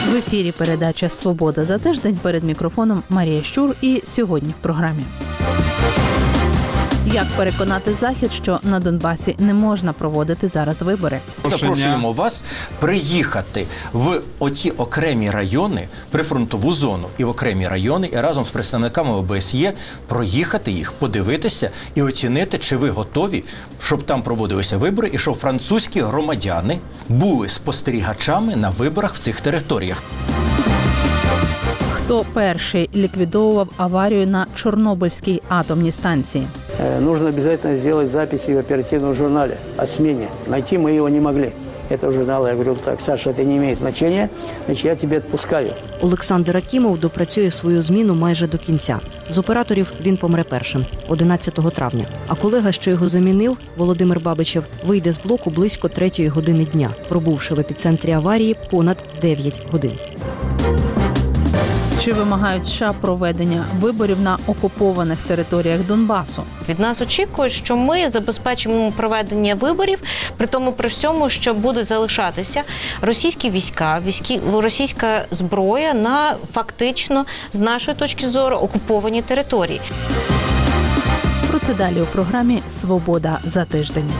В ефірі передача «Свобода за тиждень», перед мікрофоном Марія Щур, і сьогодні в програмі. Як переконати Захід, що на Донбасі не можна проводити зараз вибори? Запрошуємо вас приїхати в оці окремі райони, прифронтову зону і в окремі райони, і разом з представниками ОБСЄ проїхати їх, подивитися і оцінити, чи ви готові, щоб там проводилися вибори і щоб французькі громадяни були спостерігачами на виборах в цих територіях. Хто перший ліквідовував аварію на Чорнобильській атомній станції? Нужно обязательно сделать записи в оперативном журнале о смене. Найти мы его не могли. Это журнал, я говорю, так, Саша, это не имеет значения, значит, я тебе отпускаю. Олександр Акімов допрацює свою зміну майже до кінця. З операторів він помре першим, 11 травня. А колега, що його замінив, Володимир Бабичев, вийде з блоку близько 3-ї години дня, пробувши в епіцентрі аварії понад 9 годин. Чи вимагають США проведення виборів на окупованих територіях Донбасу? Від нас очікують, що ми забезпечимо проведення виборів, при тому при всьому, що будуть залишатися російські війська, російська зброя на фактично, з нашої точки зору, окуповані території. Про це далі у програмі «Свобода за тиждень».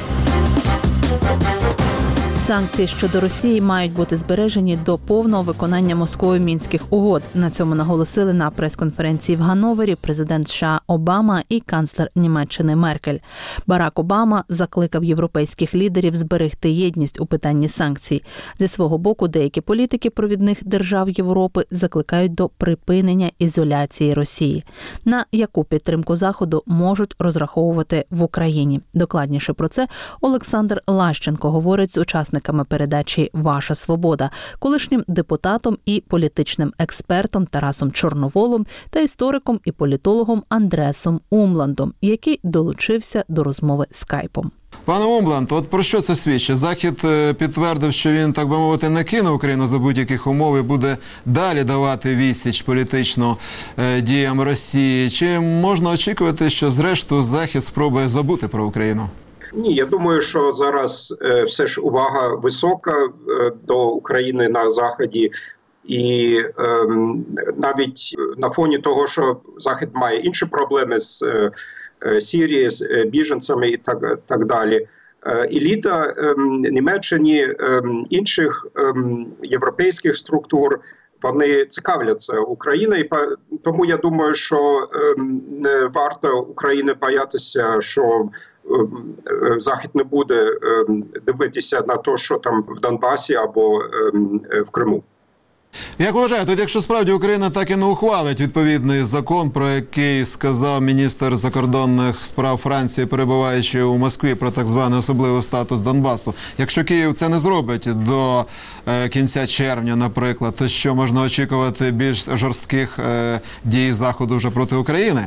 Санкції щодо Росії мають бути збережені до повного виконання Москвою Мінських угод. На цьому наголосили на прес-конференції в Ганновері президент США Обама і канцлер Німеччини Меркель. Барак Обама закликав європейських лідерів зберегти єдність у питанні санкцій. Зі свого боку, деякі політики провідних держав Європи закликають до припинення ізоляції Росії. На яку підтримку Заходу можуть розраховувати в Україні? Докладніше про це Олександр Лащенко говорить з учасниками передачі «Ваша свобода», колишнім депутатом і політичним експертом Тарасом Чорноволом та істориком і політологом Андресом Умландом, який долучився до розмови скайпом. Пане Умланд, от про що це свідчить? Захід підтвердив, що він, так би мовити, не кине Україну за будь-яких умов і буде далі давати відсіч політично діям Росії. Чи можна очікувати, що зрештою Захід спробує забути про Україну? Ні, я думаю, що зараз все ж увага висока до України на Заході. І навіть на фоні того, що Захід має інші проблеми з Сирією, з біженцями і так далі, еліта Німеччини, інших європейських структур, вони цікавляться Україною. Тому я думаю, що не варто України боятися, що Захід не буде дивитися на те, що там в Донбасі або в Криму. Як вважаєте, якщо справді Україна так і не ухвалить відповідний закон, про який сказав міністр закордонних справ Франції, перебуваючи у Москві, про так званий особливий статус Донбасу, якщо Київ це не зробить до кінця червня, наприклад, то що можна очікувати більш жорстких дій Заходу вже проти України?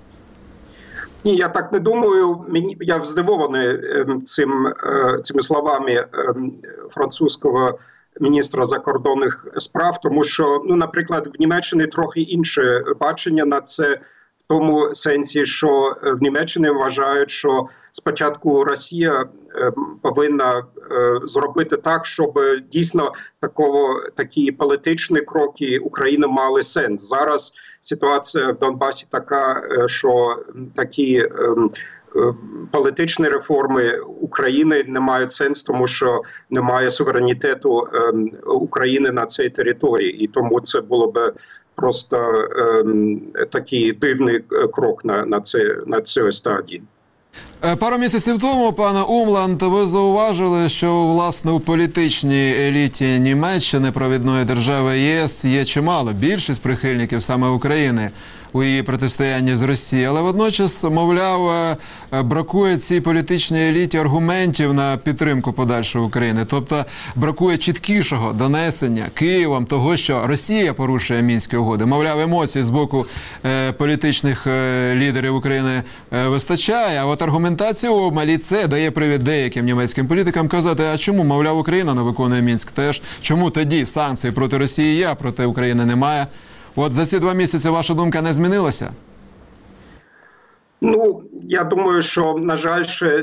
Ні, я так не думаю. Я здивований цими словами французького міністра закордонних справ, тому що, наприклад, в Німеччині трохи інше бачення на це, в тому сенсі, що в Німеччині вважають, що спочатку Росія повинна зробити так, щоб дійсно такі політичні кроки України мали сенс. Зараз ситуація в Донбасі така, що такі політичні реформи України не мають сенсу, тому що немає суверенітету України на цій території. І тому це було б просто такий дивний крок на цій стадії. Пару місяців тому, пане Умланд, ви зауважили, що, власне, у політичній еліті Німеччини, провідної держави ЄС, є чимало, більшість прихильників саме України у її протистоянні з Росією. Але водночас, мовляв, бракує цій політичній еліті аргументів на підтримку подальшої України. Тобто бракує чіткішого донесення Києвом того, що Росія порушує Мінські угоди. Мовляв, емоцій з боку політичних лідерів України вистачає, а от аргументація обмаль, і це дає привід деяким німецьким політикам казати, а чому, мовляв, Україна не виконує Мінськ теж? Чому тоді санкцій проти Росії є, а проти України немає? От за ці 2 місяці ваша думка не змінилася? Я думаю, що, на жаль, ще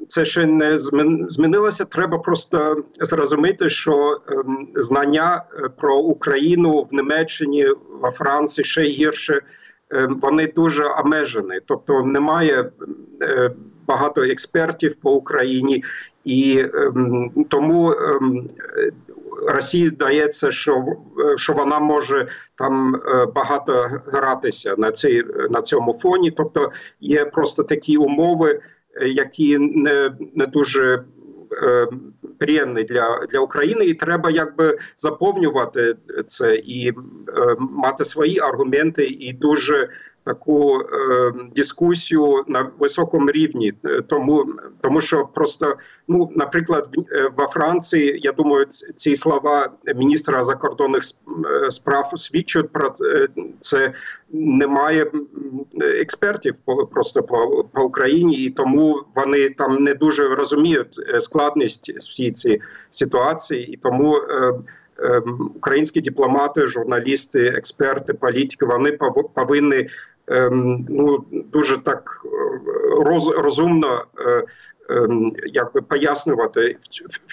це ще не змінилося. Треба просто зрозуміти, що знання про Україну в Німеччині, во Франції ще гірше, вони дуже обмежені. Тобто немає багато експертів по Україні, і тому Росії здається, що вона може там багато гратися на цьому фоні. Тобто є просто такі умови, які не дуже приємні для України, і треба якби заповнювати це і мати свої аргументи і дуже таку дискусію на високому рівні, тому що просто, наприклад, во Франції, я думаю, ці слова міністра закордонних справ свідчать про це, немає експертів просто по Україні, і тому вони там не дуже розуміють складність всієї цієї ситуації, і тому українські дипломати, журналісти, експерти, політики, вони повинні дуже так розумно якби пояснювати, в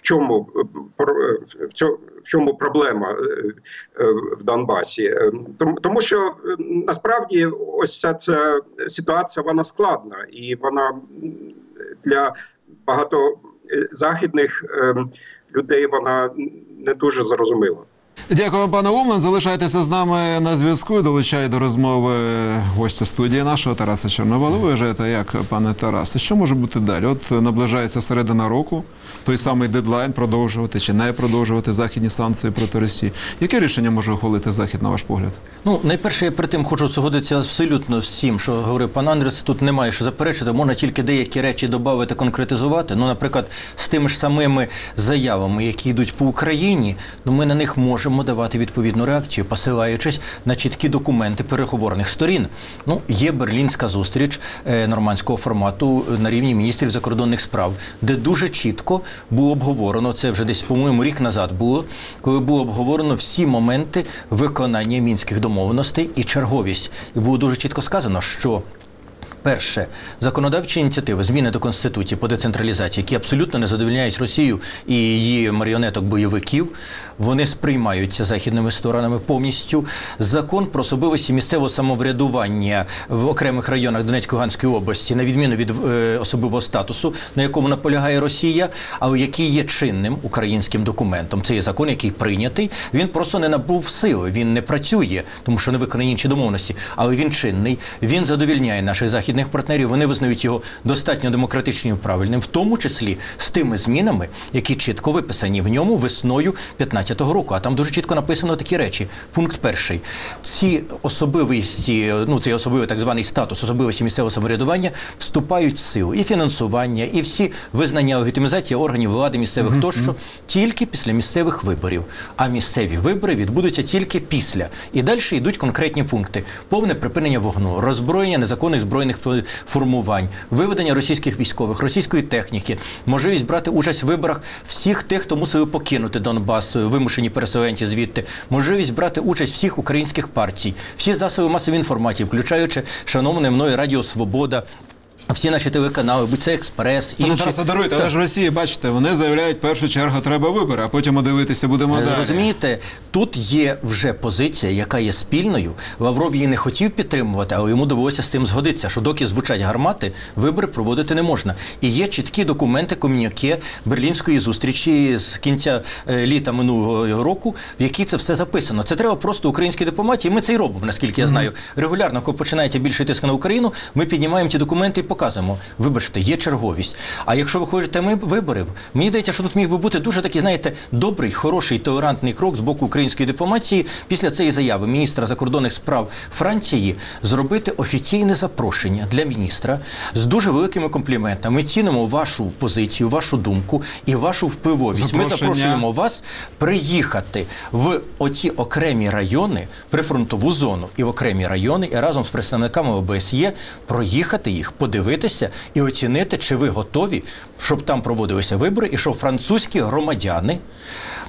чому проблема в Донбасі. Тому що насправді ось ця ситуація, вона складна, і вона для багато західних людей вона не дуже зрозуміла. Дякую, пане Умланд. Залишайтеся з нами на зв'язку і долучаю до розмови гостя студії нашого Тараса Чорновола. Ви вважаєте, як, пане Тарасе, що може бути далі? От наближається середина року, той самий дедлайн, продовжувати чи не продовжувати західні санкції проти Росії. Яке рішення може ухвалити Захід, на ваш погляд? Найперше, я перед тим хочу згодитися абсолютно з всім, що говорив пан Андрес. Тут немає що заперечити, можна тільки деякі речі додати, конкретизувати. Наприклад, з тими ж самими заявами, які йдуть по Україні, ми на них можемо давати відповідну реакцію, посилаючись на чіткі документи переговорних сторін. Є берлінська зустріч нормандського формату на рівні міністрів закордонних справ, де дуже чітко було обговорено, це вже десь, по-моєму, рік назад було, коли було обговорено всі моменти виконання мінських домовленостей і черговість. І було дуже чітко сказано, що перше, законодавчі ініціативи, зміни до Конституції по децентралізації, які абсолютно не задовольняють Росію і її маріонеток-бойовиків, вони сприймаються західними сторонами повністю. Закон про особливості місцевого самоврядування в окремих районах Донецької, Луганської області, на відміну від особливого статусу, на якому наполягає Росія, але який є чинним українським документом. Це є закон, який прийнятий, він просто не набув сили, він не працює, тому що не виконані інші домовленості, але він чинний, він задовільняє наших західних партнерів, вони визнають його достатньо демократичним і правильним, в тому числі з тими змінами, які чітко виписані в ньому весною 2015 року. А там дуже чітко написано такі речі. Пункт перший. Ці особливості, цей особливий так званий статус, особливості місцевого самоврядування вступають в силу. І фінансування, і всі визнання, легітимізація органів влади місцевих тощо тільки після місцевих виборів. А місцеві вибори відбудуться тільки після. І далі йдуть конкретні пункти. Повне припинення вогню, роззброєння незаконних збройних формувань, виведення російських військових, російської техніки, можливість брати участь в виборах всіх тих, хто мусили покинути Донбас, вимушені переселенці звідти, можливість брати участь всіх українських партій, всі засоби масової інформації, включаючи шановне мною Радіо Свобода, всі наші телеканали, будь це Експрес, інші. Пане Тарасе, даруйте, але ж в Росії, бачите, вони заявляють, першу чергу треба вибори, а потім дивитися будемо далі. Розумієте, тут є вже позиція, яка є спільною. Лавров її не хотів підтримувати, але йому довелося з цим згодитися, що доки звучать гармати, вибори проводити не можна. І є чіткі документи, комюніке Берлінської зустрічі з кінця літа минулого року, в якій це все записано. Це треба просто українській дипломатії, ми це і робимо, наскільки я знаю. Регулярно, коли починається більший тиск на Україну, ми піднімаємо ті документи і показуємо. Вибачте, є черговість. А якщо ви хочете виборів, мені здається, що тут міг би бути дуже такий, знаєте, добрий, хороший, толерантний крок з боку української дипломатії після цієї заяви міністра закордонних справ Франції зробити офіційне запрошення для міністра з дуже великими компліментами. Ми цінимо вашу позицію, вашу думку і вашу впливовість. Ми запрошуємо вас приїхати в оці окремі райони, прифронтову зону і в окремі райони, і разом з представниками ОБСЄ проїхати їх, подивитися і оцінити, чи ви готові, щоб там проводилися вибори, і щоб французькі громадяни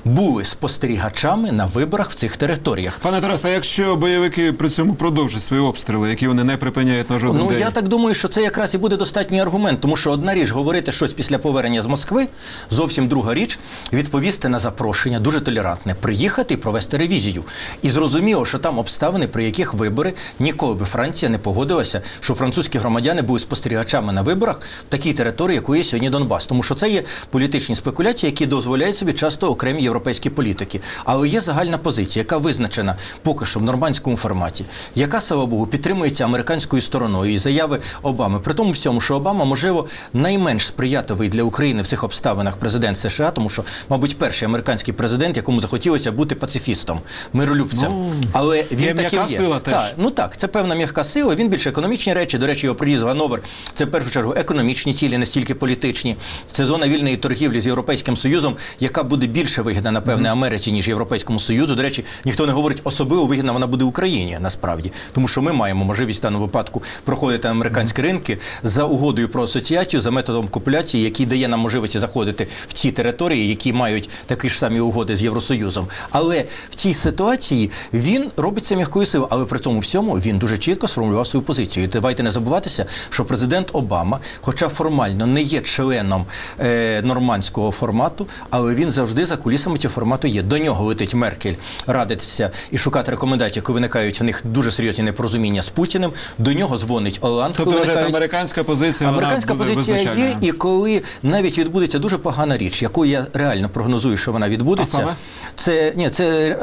були спостерігачами на виборах в цих територіях. Пане Тарасе, а якщо бойовики при цьому продовжать свої обстріли, які вони не припиняють на жоден день? Я так думаю, що це якраз і буде достатній аргумент, тому що одна річ говорити щось після повернення з Москви, зовсім друга річ відповісти на запрошення, дуже толерантне, приїхати і провести ревізію. І зрозуміло, що там обставини, при яких вибори, ніколи би Франція не погодилася, що французькі громадяни будуть спостерігачами на виборах в такій території, якою є сьогодні Донбас. Тому що це є політичні спекуляції, які дозволяють собі часто окремі європейські політики. Але є загальна позиція, яка визначена поки що в нормандському форматі, яка, слава Богу, підтримується американською стороною і заяви Обами. При тому всьому, що Обама, можливо, найменш сприятливий для України в цих обставинах президент США, тому що, мабуть, перший американський президент, якому захотілося бути пацифістом, миролюбцем. Але він таким є. Сила теж. Так, це певна м'яка сила, він більше економічні речі, до речі, його приїзд в Ганновер, це в першу чергу економічні цілі, не стільки політичні. Це зона вільної торгівлі з Європейським Союзом, яка буде більше вигідна, напевне, Америці, ніж Європейському Союзу. До речі, ніхто не говорить, особливо вигідна вона буде Україні, насправді. Тому що ми маємо можливість в даному випадку проходити американські ринки за угодою про асоціацію, за методом копуляції, який дає нам можливості заходити в ці території, які мають такі ж самі угоди з Євросоюзом. Але в цій ситуації він робить це м'якою силою, але при тому всьому він дуже чітко сформулював свою позицію. І давайте не забуватися, що президент Обама, хоча формально не є членом нормандського формату, але він завжди за кулісами цього формату є. До нього летить Меркель радитися і шукати рекомендації, коли виникають в них дуже серйозні непорозуміння з Путіним. До нього дзвонить Оланд. Тобто вже американська позиція, американська позиція є, і коли навіть відбудеться дуже погана річ, яку я реально прогнозую, що вона відбудеться, це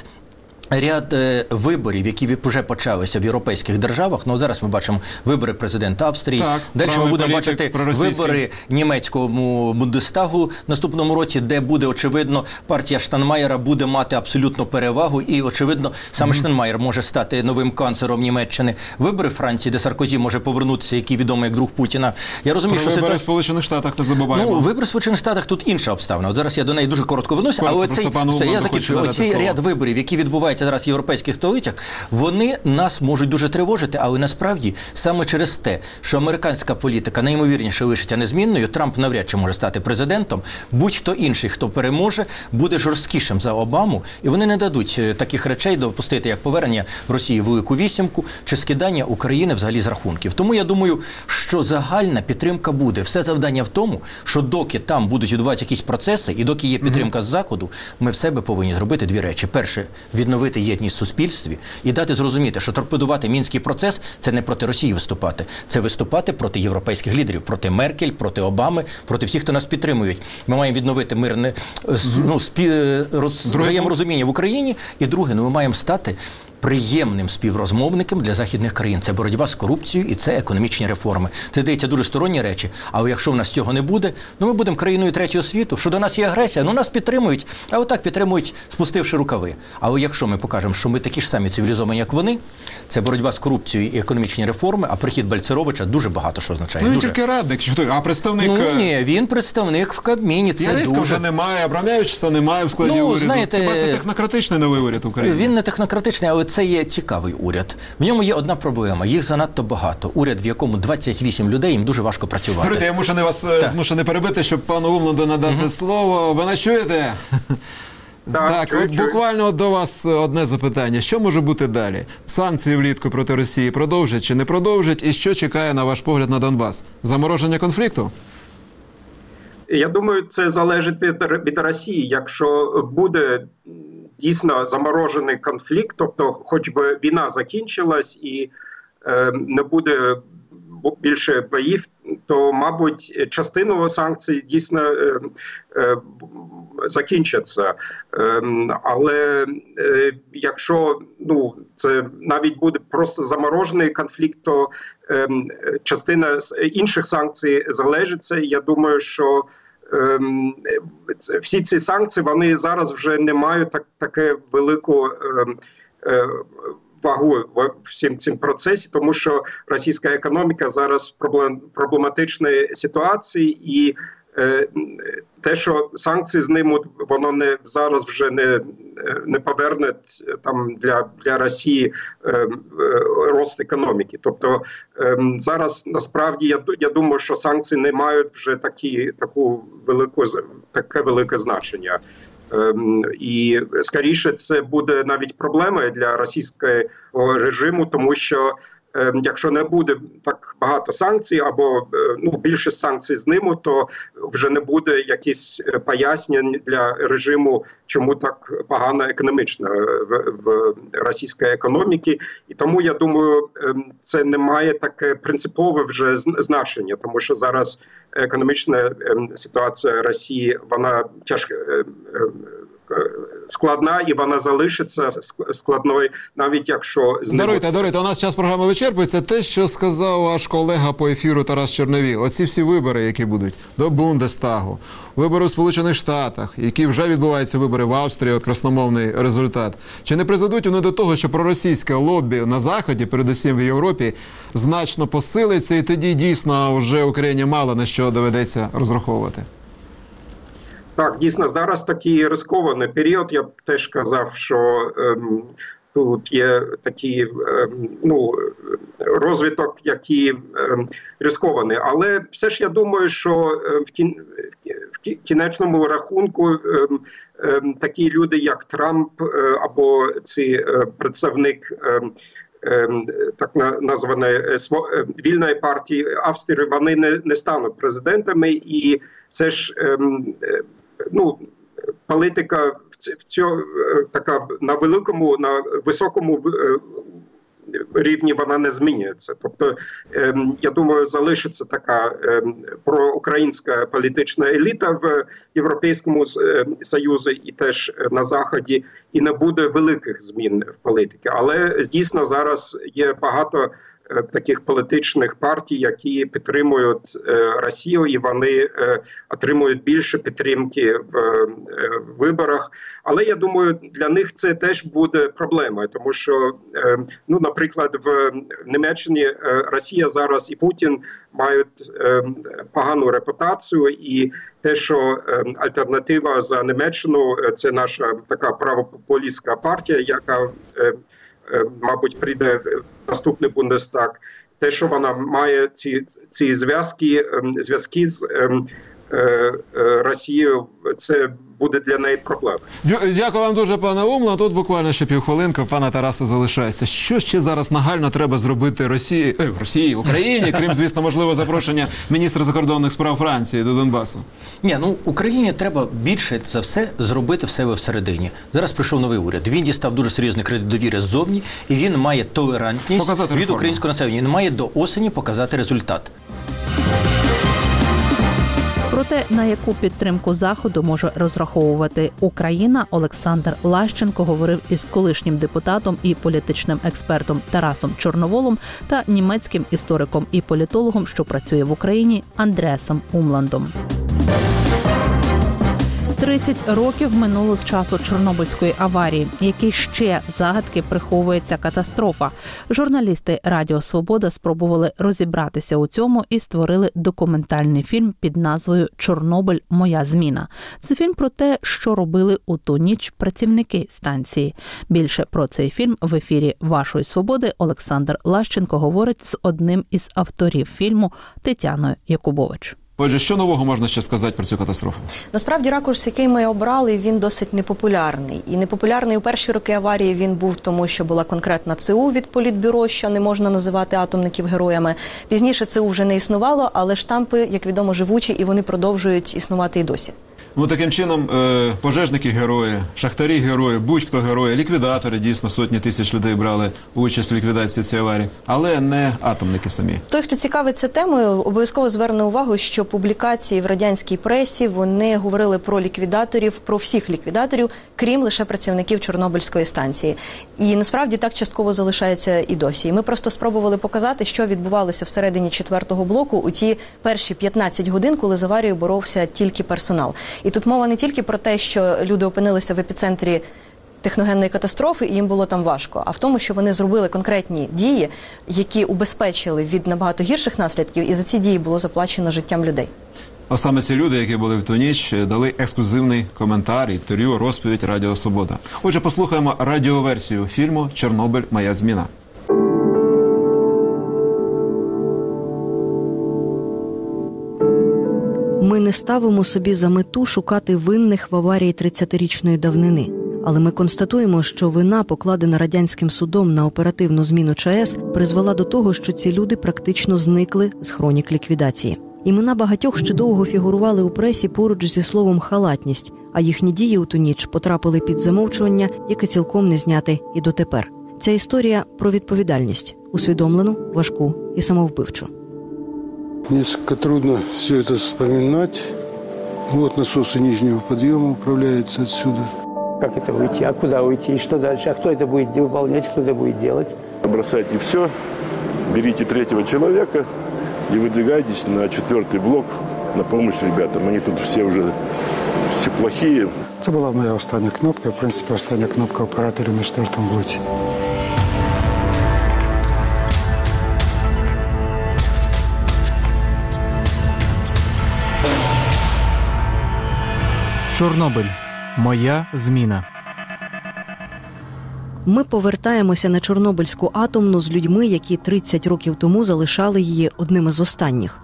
ряд виборів, які вже почалися в європейських державах. Ну, зараз ми бачимо вибори президента Австрії. Далі ми будемо бачити вибори німецькому Бундестагу наступному році, де буде, очевидно, партія Штайнмаєра буде мати абсолютну перевагу. І, очевидно, саме Штайнмаєр може стати новим канцлером Німеччини. Вибори Франції, де Саркозі може повернутися, який відомий як друг Путіна. Я розумію, що вибори в Сполучених Штатах не забуваємо. Вибори в Сполучених Штатах тут інша обставина. От зараз я до неї дуже коротко вернуся, але я закінчую. Оцей ряд виборів, які відбуваються зараз в європейських столицях, вони нас можуть дуже тривожити, але насправді саме через те, що американська політика найімовірніше лишиться незмінною, Трамп навряд чи може стати президентом, будь-хто інший, хто переможе, буде жорсткішим за Обаму, і вони не дадуть таких речей допустити, як повернення Росії в Велику Вісімку чи скидання України взагалі з рахунків. Тому я думаю, що загальна підтримка буде. Все завдання в тому, що доки там будуть відбуватися якісь процеси, і доки є підтримка з Заходу, ми в себе повинні зробити дві речі. Перше, відновити єдність в суспільстві і дати зрозуміти, що торпедувати мінський процес – це не проти Росії виступати, це виступати проти європейських лідерів, проти Меркель, проти Обами, проти всіх, хто нас підтримують. Ми маємо відновити мирне взаєморозуміння в Україні. І друге, ми маємо стати приємним співрозмовником для західних країн. Це боротьба з корупцією і це економічні реформи. Це, здається, дуже сторонні речі, але якщо в нас цього не буде, ми будемо країною третього світу. Що до нас є агресія, нас підтримують, а отак підтримують, спустивши рукави. Але якщо ми покажемо, що ми такі ж самі цивілізовані, як вони, це боротьба з корупцією і економічні реформи, а прихід Бальцеровича дуже багато що означає. Він тільки радник, а представник... Ні, він представник в Кабміні. Яресько вже немає, Абрамовича немає в складі уряду. Знаєте, хіба це технократичний новий уряд України? Він не технократичний, але це є цікавий уряд. В ньому є одна проблема. Їх занадто багато. Уряд, в якому 28 людей, їм дуже важко працювати. Я мушу вас змушений перебити, щоб пану Умланду надати слово. Ви нас чуєте? Так, от буквально до вас одне запитання. Що може бути далі? Санкції влітку проти Росії продовжать чи не продовжать? І що чекає, на ваш погляд, на Донбас? Замороження конфлікту? Я думаю, це залежить від Росії. Якщо буде дійсно заморожений конфлікт, тобто хоч би війна закінчилась і не буде більше боїв, то, мабуть, частину санкцій дійсно закінчаться. Але якщо це навіть буде просто заморожений конфлікт, то частина інших санкцій залежиться. Я думаю, що всі ці санкції, вони зараз вже не мають таке велику вагу в всім цим процесі, тому що російська економіка зараз в проблематичній ситуації, і те, що санкції знімуть, воно зараз вже не поверне там для Росії рост економіки. Тобто зараз насправді я думаю, що санкції не мають вже таке велике значення. І, скоріше, це буде навіть проблемою для російського режиму, тому що якщо не буде так багато санкцій або більшість санкцій знімуть, то вже не буде якісь пояснень для режиму, чому так погано економічно в російській економіці. І тому, я думаю, це не має таке принципове вже значення, тому що зараз економічна ситуація Росії, вона складна, і вона залишиться складною, навіть якщо... Даруйте, у нас час програми вичерпується. Те, що сказав ваш колега по ефіру Тарас Чорновіл, оці всі вибори, які будуть до Бундестагу, вибори в Сполучених Штатах, які вже відбуваються вибори в Австрії, от красномовний результат, чи не призведуть вони до того, що проросійське лобі на Заході, передусім в Європі, значно посилиться, і тоді дійсно вже Україні мало на що доведеться розраховувати? Так, дійсно, зараз такий рискований період. Я б теж казав, що тут є такий розвиток, який рискований. Але все ж я думаю, що в кінечному рахунку такі люди, як Трамп або цей представник так названої вільної партії Австрії, вони не стануть президентами, і все ж політика така на високому рівні вона не змінюється. Тобто, я думаю, залишиться така проукраїнська політична еліта в Європейському Союзі і теж на Заході, і не буде великих змін в політиці. Але дійсно зараз є багато таких політичних партій, які підтримують Росію, і вони отримують більше підтримки в виборах. Але я думаю, для них це теж буде проблемою, тому що, наприклад, в Німеччині Росія зараз і Путін мають погану репутацію, і те, що альтернатива за Німеччину – це наша така правопопулістська партія, яка мабуть, прийде в наступний Бундестаг. Те, що вона має ці зв'язки з Росією, це буде для неї проблема. Дякую вам дуже, пане Умланд. Тут буквально ще півхвилинки, пана Тараса залишається. Що ще зараз нагально треба зробити Україні, крім, звісно, можливо, запрошення міністра закордонних справ Франції до Донбасу? Україні треба більше за все зробити в себе всередині. Зараз прийшов новий уряд. Він дістав дуже серйозний кредит довіри ззовні, і він має толерантність від українського населення. Він має до осені показати результат. Про те, на яку підтримку Заходу може розраховувати Україна, Олександр Лащенко говорив із колишнім депутатом і політичним експертом Тарасом Чорноволом та німецьким істориком і політологом, що працює в Україні, Андреасом Умландом. 30 років минуло з часу Чорнобильської аварії. Які ще загадки приховує ця катастрофа? Журналісти Радіо Свобода спробували розібратися у цьому і створили документальний фільм під назвою «Чорнобиль. Моя зміна». Це фільм про те, що робили у ту ніч працівники станції. Більше про цей фільм в ефірі «Вашої Свободи» Олександр Лащенко говорить з одним із авторів фільму Тетяною Якубович. Отже, що нового можна ще сказати про цю катастрофу? Насправді, ракурс, який ми обрали, він досить непопулярний. І непопулярний у перші роки аварії він був тому, що була конкретна ЦУ від Політбюро, що не можна називати атомників героями. Пізніше ЦУ вже не існувало, але штампи, як відомо, живучі, і вони продовжують існувати і досі. Таким чином, пожежники герої, шахтарі герої, будь-хто герої, ліквідатори, дійсно, сотні тисяч людей брали участь в ліквідації цієї аварії, але не атомники самі. Той, хто цікавиться темою, обов'язково зверне увагу, що публікації в радянській пресі, вони говорили про ліквідаторів, про всіх ліквідаторів, крім лише працівників Чорнобильської станції. І насправді так частково залишається і досі. І ми просто спробували показати, що відбувалося всередині 4-го блоку у ті перші 15 годин, коли з аварією боровся тільки персонал. І тут мова не тільки про те, що люди опинилися в епіцентрі техногенної катастрофи, і їм було там важко, а в тому, що вони зробили конкретні дії, які убезпечили від набагато гірших наслідків, і за ці дії було заплачено життям людей. А саме ці люди, які були в ту ніч, дали ексклюзивний коментар, інтерв'ю, розповідь Радіо Свобода. Отже, послухаємо радіоверсію фільму «Чорнобиль. Моя зміна». Ми не ставимо собі за мету шукати винних в аварії 30-річної давнини. Але ми констатуємо, що вина, покладена радянським судом на оперативну зміну ЧАЕС, призвела до того, що ці люди практично зникли з хронік ліквідації. Імена багатьох ще довго фігурували у пресі поруч зі словом «халатність», а їхні дії у ту ніч потрапили під замовчування, яке цілком не зняте і дотепер. Ця історія про відповідальність, усвідомлену, важку і самовбивчу. Несколько трудно все это вспоминать. Вот насосы нижнего подъема управляются отсюда. Как это уйти? А куда уйти? И что дальше? А кто это будет выполнять? Кто это будет делать? Бросайте все, берите третьего человека и выдвигайтесь на 4-й блок на помощь ребятам. Они тут все уже все плохие. Це була моя остання кнопка, в принципі, остання кнопка операторів на 4-му блоці. Чорнобиль. Моя зміна. Ми повертаємося на Чорнобильську атомну з людьми, які 30 років тому залишали її одними з останніх.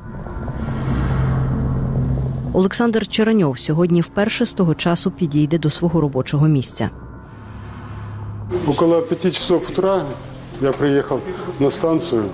Олександр Череньов сьогодні вперше з того часу підійде до свого робочого місця. Около 5 часов утра я приехал на станцию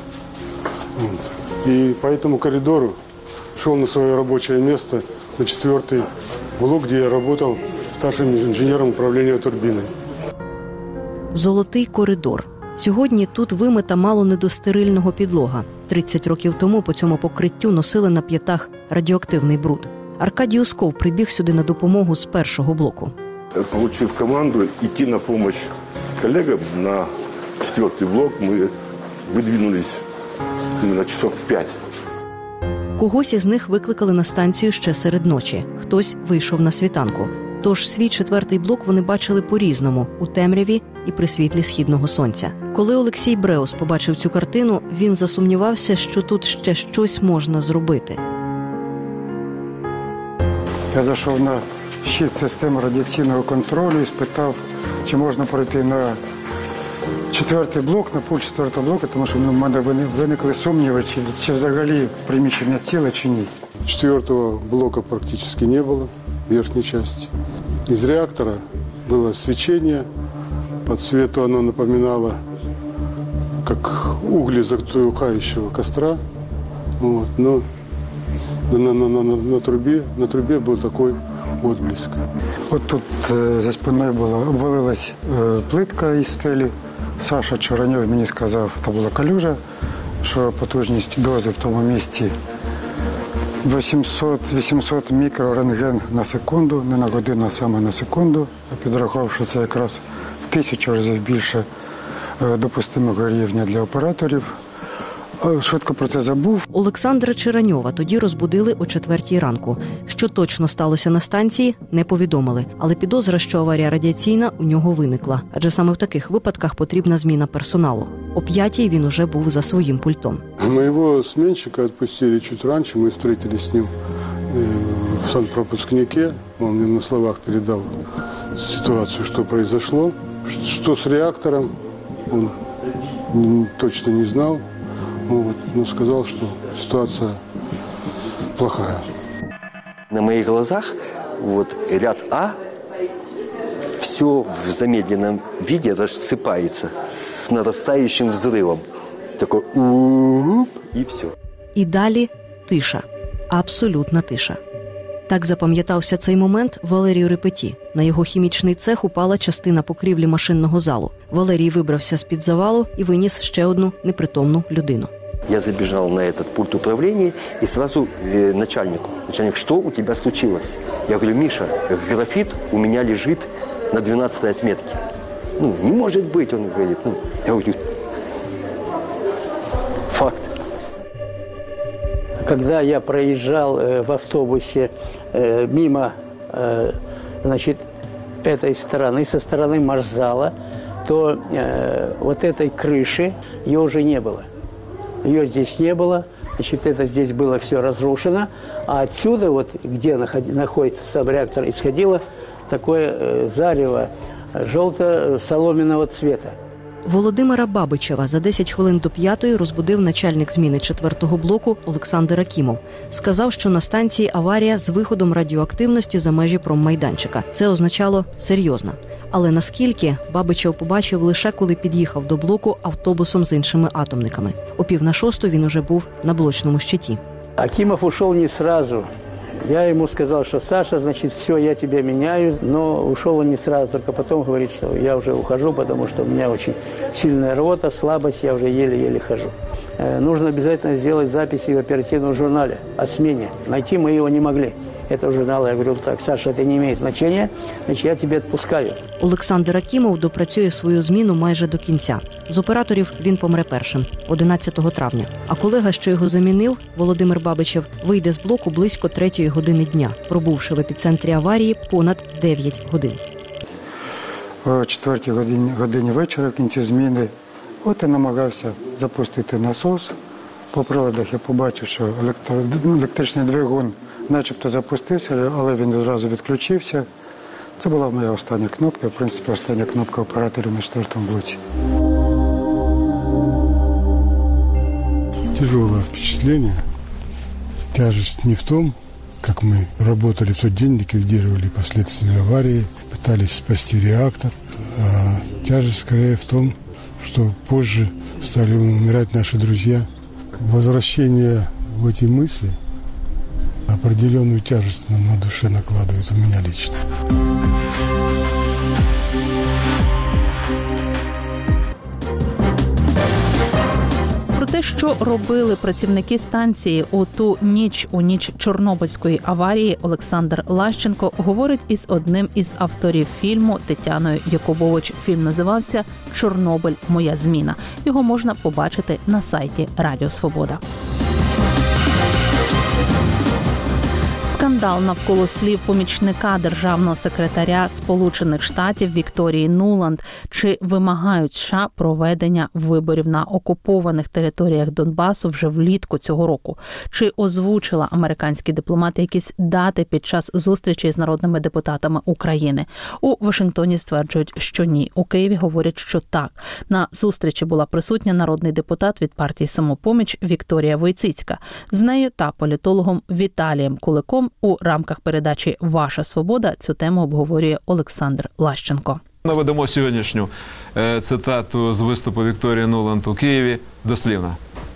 и по этому коридору шел на свое рабочее место на 4-й блок, где я работал старшим инженером управления турбиной. Золотий коридор. Сьогодні тут вимита мало не до стерильного підлога. 30 років тому по цьому покриттю носили на п'ятах радіоактивний бруд. Аркадій Усков прибіг сюди на допомогу з першого блоку. Получив команду идти на помощь коллегам на 4-й блок, мы выдвинулись на часов 5. Когось із них викликали на станцію ще серед ночі. Хтось вийшов на світанку. Тож свій 4-й блок вони бачили по-різному – у темряві і при світлі східного сонця. Коли Олексій Бреус побачив цю картину, він засумнівався, що тут ще щось можна зробити. Я зайшов на щит системи радіаційного контролю і спитав, чи можна пройти на 4-й блок, на пульт 4-го блоку, тому що в мене виникли сумніви, чи взагалі приміщення ціле, чи ні. 4-го блока практически не было, верхней части. Из реактора было свечение, по цвету оно напоминало, как угли затухающего костра, вот, но на трубе был такой отблеск. От тут за спиною обвалилась плитка із стелі. Саша Череньов мені сказав, це була калюжа, що потужність дози в тому місці 800 мікрорентген на секунду, не на годину, а саме на секунду. Я підрахував, що це якраз в 1000 разів більше допустимого рівня для операторів. Швидко про це забув. Олександра Череньова тоді розбудили о 4-й ранку. Що точно сталося на станції, не повідомили. Але підозра, що аварія радіаційна, у нього виникла. Адже саме в таких випадках потрібна зміна персоналу. О 5-й він уже був за своїм пультом. Моего сменщика отпустили чуть раньше. Мы встретились с ним в санпропускнике. Он мне на словах передал ситуацию, что произошло. Что с реактором, он точно не знал. Вот, но сказал, что ситуация плохая. На моих глазах ряд А, все в замедленном виде рассыпается с нарастающим взрывом. Такой у-у-у, и все. І далі тиша. Абсолютна тиша. Так запам'ятався цей момент Валерію Репеті. На його хімічний цех упала частина покрівлі машинного залу. Валерій вибрався з-під завалу і виніс ще одну непритомну людину. Я забежал на этот пульт управления и сразу начальнику. Начальник, что у тебя случилось? Я говорю, Миша, графит у меня лежит на 12-й отметке. Не может быть, он говорит. Я говорю, факт. Когда я проезжал в автобусе мимо этой стороны, со стороны маршзала, то вот этой крыши, ее уже не было. Ее здесь не было, это здесь было все разрушено, а отсюда, где находится сам реактор, исходило такое зарево желто-соломенного цвета. Володимира Бабичева за 10 хвилин до 5-ї розбудив начальник зміни 4-го блоку Олександр Акімов. Сказав, що на станції аварія з виходом радіоактивності за межі проммайданчика. Це означало серйозно. Але наскільки, Бабичев побачив лише коли під'їхав до блоку автобусом з іншими атомниками. О 5:45 він уже був на блочному щиті. Акимов ушел не сразу. Я ему сказал, что Саша, значит, все, я тебя меняю, но ушел он не сразу, только потом говорит, что я уже ухожу, потому что у меня очень сильная рвота, слабость, я уже еле-еле хожу. Нужно обязательно сделать записи в оперативном журнале о смене. Найти мы его не могли. Это журнал, я говорю, так, Саша, это не имеет значения, значит, я тебе відпускаю. Олександр Акімов допрацює свою зміну майже до кінця. З операторів він помре першим, 11 травня. А колега, що його замінив, Володимир Бабичев, вийде з блоку близько 3-ї години дня, пробувши в епіцентрі аварії понад 9 годин. О 4-й годині вечора, в кінці зміни, от і намагався запустити насос. По приладах я побачив, що електричний двигун начебто запустився, але він одразу відключився. Це була моя остання кнопка, в принципі, остання кнопка операторів на 4-му блоці. Тяжелое впечатление. Тяжесть не в том, как мы работали в тот день, ликвидировали последствия аварии, пытались спасти реактор, а тяжесть скорее в том, что позже стали умирать наши друзья. Возвращение в эти мысли определенную тяжесть на душе накладывает у меня лично. Про те, що робили працівники станції у ту ніч, у ніч Чорнобильської аварії, Олександр Лащенко говорить із одним із авторів фільму Тетяною Якубович. Фільм називався «Чорнобиль. Моя зміна». Його можна побачити на сайті Радіо Свобода. Скандал навколо слів помічника державного секретаря Сполучених Штатів Вікторії Нуланд. Чи вимагають США проведення виборів на окупованих територіях Донбасу вже влітку цього року? Чи озвучила американські дипломати якісь дати під час зустрічі з народними депутатами України? У Вашингтоні стверджують, що ні. У Києві говорять, що так. На зустрічі була присутня народний депутат від партії «Самопоміч» Вікторія Войціцька. З нею та політологом Віталієм Куликом у рамках передачі «Ваша свобода» цю тему обговорює Олександр Лащенко. Наведемо сьогоднішню цитату з виступу Вікторії Нуланд у Києві дослівно.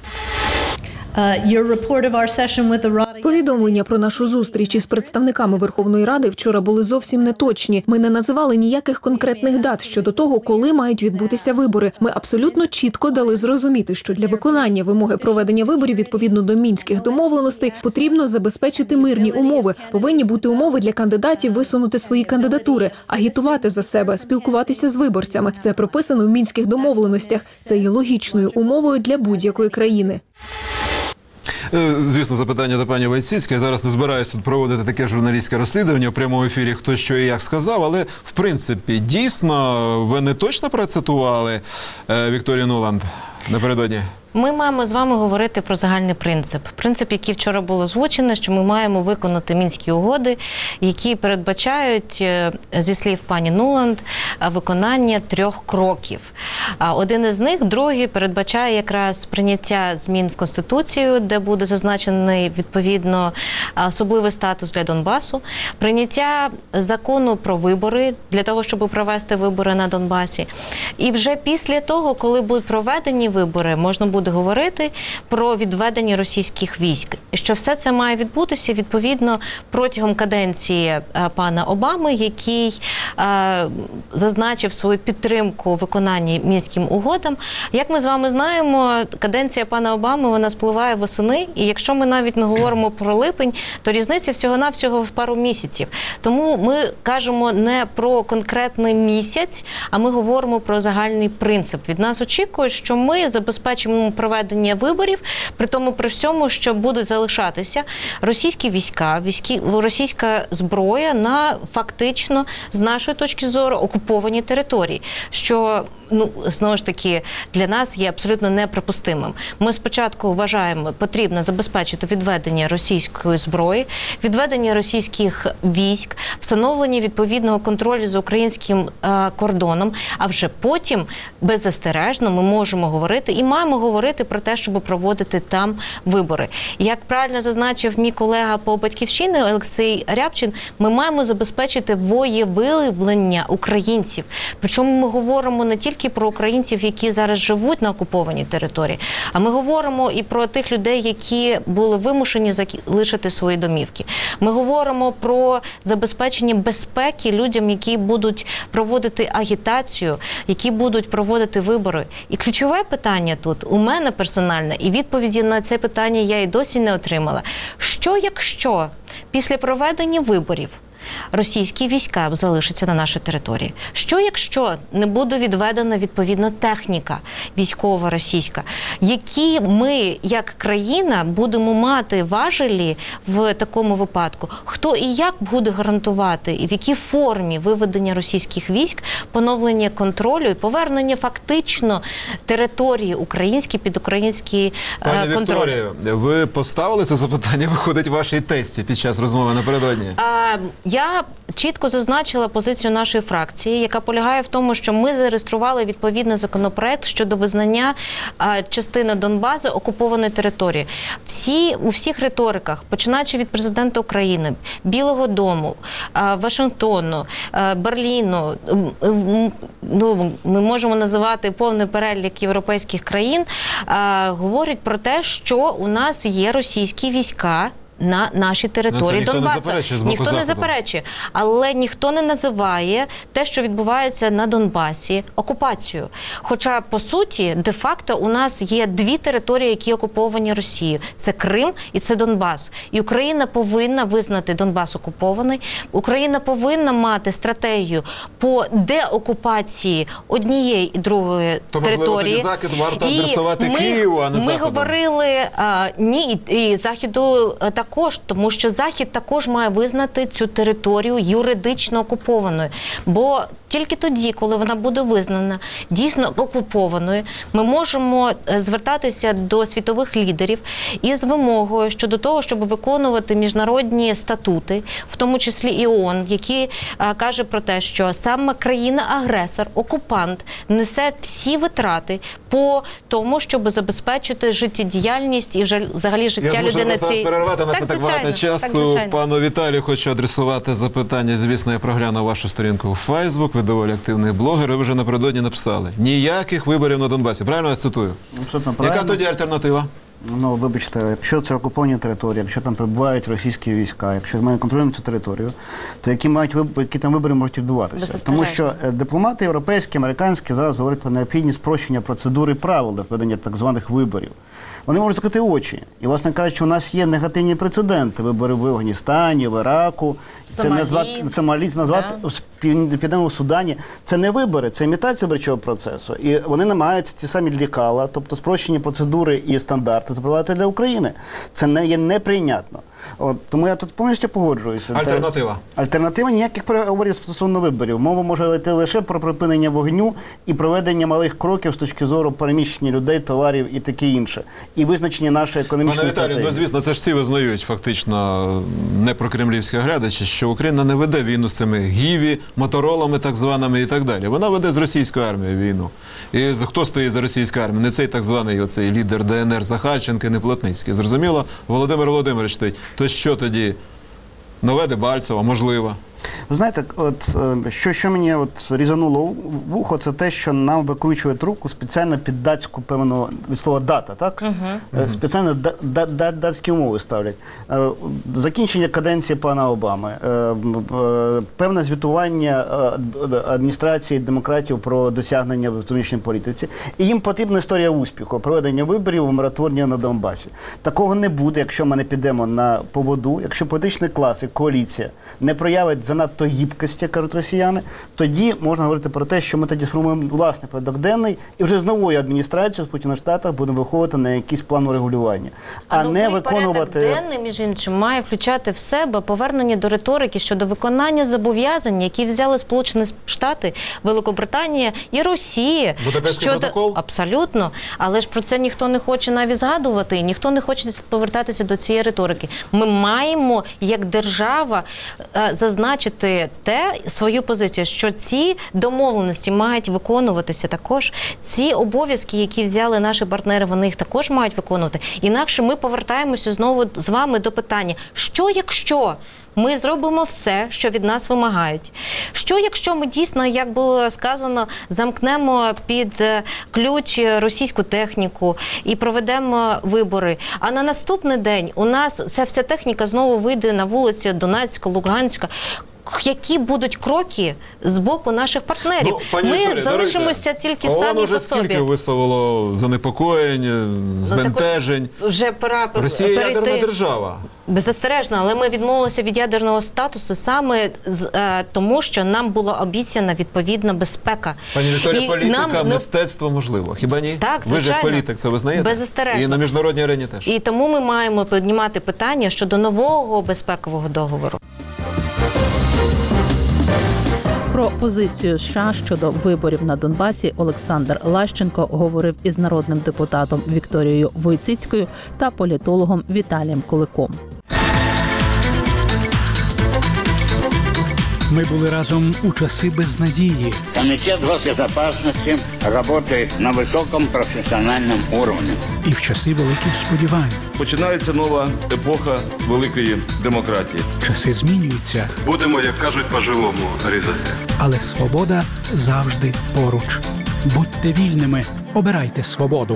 Повідомлення про нашу зустріч із представниками Верховної Ради вчора були зовсім неточні. Ми не називали ніяких конкретних дат щодо того, коли мають відбутися вибори. Ми абсолютно чітко дали зрозуміти, що для виконання вимоги проведення виборів відповідно до Мінських домовленостей потрібно забезпечити мирні умови. Повинні бути умови для кандидатів висунути свої кандидатури, агітувати за себе, спілкуватися з виборцями. Це прописано в Мінських домовленостях. Це є логічною умовою для будь-якої країни. Звісно, запитання до пані Войціцької. Зараз не збираюся тут проводити таке журналістське розслідування в прямому ефірі, хто що і як сказав, але, в принципі, дійсно, ви не точно процитували Вікторію Нуланд напередодні? Ми маємо з вами говорити про загальний принцип. Принцип, який вчора було озвучено, що ми маємо виконати Мінські угоди, які передбачають, зі слів пані Нуланд, виконання 3 кроків. Один із них, другий, передбачає якраз прийняття змін в Конституцію, де буде зазначений, відповідно, особливий статус для Донбасу, прийняття закону про вибори, для того, щоб провести вибори на Донбасі. І вже після того, коли будуть проведені вибори, можна буде говорити про відведення російських військ. Що все це має відбутися, відповідно, протягом каденції пана Обами, який зазначив свою підтримку у виконанні Мінським угодам. Як ми з вами знаємо, каденція пана Обами, вона спливає восени, і якщо ми навіть не говоримо про липень, то різниця всього-навсього в пару місяців. Тому ми кажемо не про конкретний місяць, а ми говоримо про загальний принцип. Від нас очікують, що ми забезпечимо проведення виборів, при тому при всьому, що будуть залишатися російські війська, російська зброя на фактично, з нашої точки зору, окуповані території. Що знову ж таки, для нас є абсолютно неприпустимим. Ми спочатку вважаємо, потрібно забезпечити відведення російської зброї, відведення російських військ, встановлення відповідного контролю за українським кордоном, а вже потім беззастережно ми можемо говорити і маємо говорити про те, щоб проводити там вибори. Як правильно зазначив мій колега по Батьківщині Олексій Рябчин, ми маємо забезпечити волевиявлення українців. Причому ми говоримо не тільки про українців, які зараз живуть на окупованій території, а ми говоримо і про тих людей, які були вимушені залишити свої домівки. Ми говоримо про забезпечення безпеки людям, які будуть проводити агітацію, які будуть проводити вибори. І ключове питання тут у мене персонально, і відповіді на це питання я і досі не отримала. Що якщо після проведення виборів російські війська залишаться на нашій території? Що якщо не буде відведена відповідна техніка військова російська? Які ми, як країна, будемо мати важелі в такому випадку? Хто і як буде гарантувати, і в якій формі виведення російських військ, поновлення контролю і повернення фактично території українські під український контроль? Пані Вікторію, ви поставили це запитання, виходить, вашій тесті під час розмови напередодні? Я чітко зазначила позицію нашої фракції, яка полягає в тому, що ми зареєстрували відповідний законопроект щодо визнання частини Донбасу окупованої території. У всіх риториках, починаючи від президента України, Білого дому, Вашингтону, Берліну, ми можемо називати повний перелік європейських країн, говорять про те, що у нас є російські війська на нашій території Донбасу. Ніхто не заперечує. Але ніхто не називає те, що відбувається на Донбасі, окупацією. Хоча, по суті, де-факто у нас є дві території, які окуповані Росією. Це Крим і це Донбас. І Україна повинна визнати Донбас окупований. Україна повинна мати стратегію по деокупації однієї і другої території. Тобто, можливо, Захід варто адресувати Києву, а не Заходу? Ми говорили, ні, і Заходу також, тому що Захід також має визнати цю територію юридично окупованою. Бо тільки тоді, коли вона буде визнана дійсно окупованою, ми можемо звертатися до світових лідерів із вимогою щодо того, щоб виконувати міжнародні статути, в тому числі і ООН, які каже про те, що саме країна-агресор, окупант, несе всі витрати по тому, щоб забезпечити життєдіяльність і взагалі життя людини цієї. Нас не так багато часу. Пану Віталію хочу адресувати запитання. Звісно, я проглянув вашу сторінку у Фейсбук. Ви доволі активний блогер. Ви вже напередодні написали: ніяких виборів на Донбасі. Правильно я цитую? Абсолютно правильно. Яка тоді альтернатива? Ну, вибачте, якщо це окуповані території, якщо там перебувають російські війська, якщо ми контролюємо цю територію, то які там вибори можуть відбуватися? Тому що дипломати європейські, американські зараз говорять про необхідність спрощення процедури правил для проведення так званих виборів. Вони можуть закрити очі. І, власне кажучи, у нас є негативні прецеденти. Вибори в Афганістані, в Іраку, Сомалі, в Південному Судані. Це не вибори, це імітація виборчого процесу. І вони намагаються ті самі лікала, тобто спрощені процедури і стандарти запровадити для України. Це не є неприйнятно. Тому я тут повністю погоджуюся. Альтернатива? Альтернатива – ніяких переговорів стосовно виборів. Мова може йти лише про припинення вогню і проведення малих кроків з точки зору переміщення людей, товарів і таке інше. І визначення нашої економічної стратегії. Пане Віталію, звісно, це ж всі визнають, фактично, не про кремлівські глядачі, що Україна не веде війну з цими гіві, моторолами так званими і так далі. Вона веде з російською армією війну. І хто стоїть за російською армією? Не цей так званий оцей лідер ДНР Захарченко, не Плотницький. Зрозуміло? Володимир Володимирович стоїть. То що тоді? Нове Дебальцево, можливо? Ви знаєте, що мені різануло вухо, це те, що нам викручують руку спеціально під датську, певну, від слова дата, так? Спеціально датські умови ставлять. Закінчення каденції пана Обами, певне звітування адміністрації демократів про досягнення в зовнішній політиці. І їм потрібна історія успіху, проведення виборів, умиротворення на Донбасі. Такого не буде, якщо ми не підемо на поводу, якщо політичний клас і коаліція не проявить занадто гібкості, кажуть росіяни, тоді можна говорити про те, що ми тоді сформуємо власний порядок денний і вже з новою адміністрацією в Сполучених Штатах будемо виходити на якийсь план урегулювання. А не виконувати... порядок денний, між іншим, має включати в себе повернення до риторики щодо виконання зобов'язань, які взяли Сполучені Штати, Великобританія і Росія. Будапештський протокол? Абсолютно. Але ж про це ніхто не хоче навіть згадувати, і ніхто не хоче повертатися до цієї риторики. Ми маємо, як держава, зазначити свою позицію, що ці домовленості мають виконуватися також. Ці обов'язки, які взяли наші партнери, вони їх також мають виконувати. Інакше ми повертаємося знову з вами до питання, що якщо ми зробимо все, що від нас вимагають? Що якщо ми дійсно, як було сказано, замкнемо під ключ російську техніку і проведемо вибори, а на наступний день у нас ця вся техніка знову вийде на вулиці Донецька, Луганська? Які будуть кроки з боку наших партнерів? Ми залишимося тільки самі по собі. ООН уже скільки висловило занепокоєнь, збентежень. Вже пора Росія ядерна держава. Беззастережно, але ми відмовилися від ядерного статусу саме тому, що нам була обіцяна відповідна безпека. Пані Вікторія, політика, мистецтво можливо. Хіба ні? Так, ви ж як політик це визнаєте? Беззастережно. І на міжнародній арені теж. І тому ми маємо піднімати питання щодо нового безпекового договору. Про позицію США щодо виборів на Донбасі Олександр Лащенко говорив із народним депутатом Вікторією Войціцькою та політологом Віталієм Куликом. Мы были разом у часы безнадеги. Комитет госбезопасности работает на высоком профессиональном уровне. І в часи великих сподівань. Починається нова епоха великої демократії. Часи змінюються. Будемо, як кажуть, по-живому різати. Але свобода завжди поруч. Будьте вільними, обирайте свободу.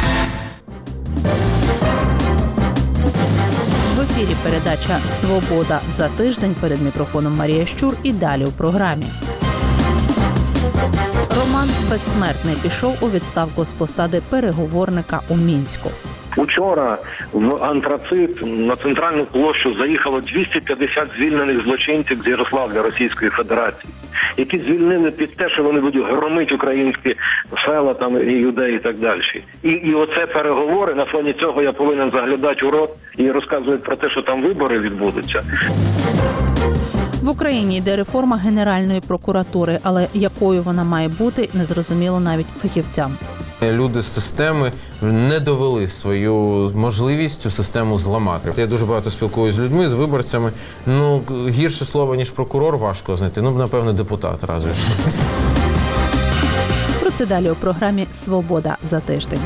В ефірі передача «Свобода за тиждень». Перед мікрофоном Марія Щур і далі у програмі. Роман Безсмертний пішов у відставку з посади переговорника у Мінську. Учора в Антрацит на центральну площу заїхало 250 звільнених злочинців з Ярославля Російської Федерації, які звільнили під те, що вони будуть громити українські села там і людей і так далі. І оце переговори, на фоні цього я повинен заглядати у рот і розказувати про те, що там вибори відбудуться. В Україні йде реформа Генеральної прокуратури, але якою вона має бути, незрозуміло навіть фахівцям. Люди з системи не довели свою можливість цю систему зламати. Я дуже багато спілкуюся з людьми, з виборцями. Гірше слово, ніж прокурор, важко знайти. Напевно, депутат разве що. Про це далі у програмі «Свобода за тиждень».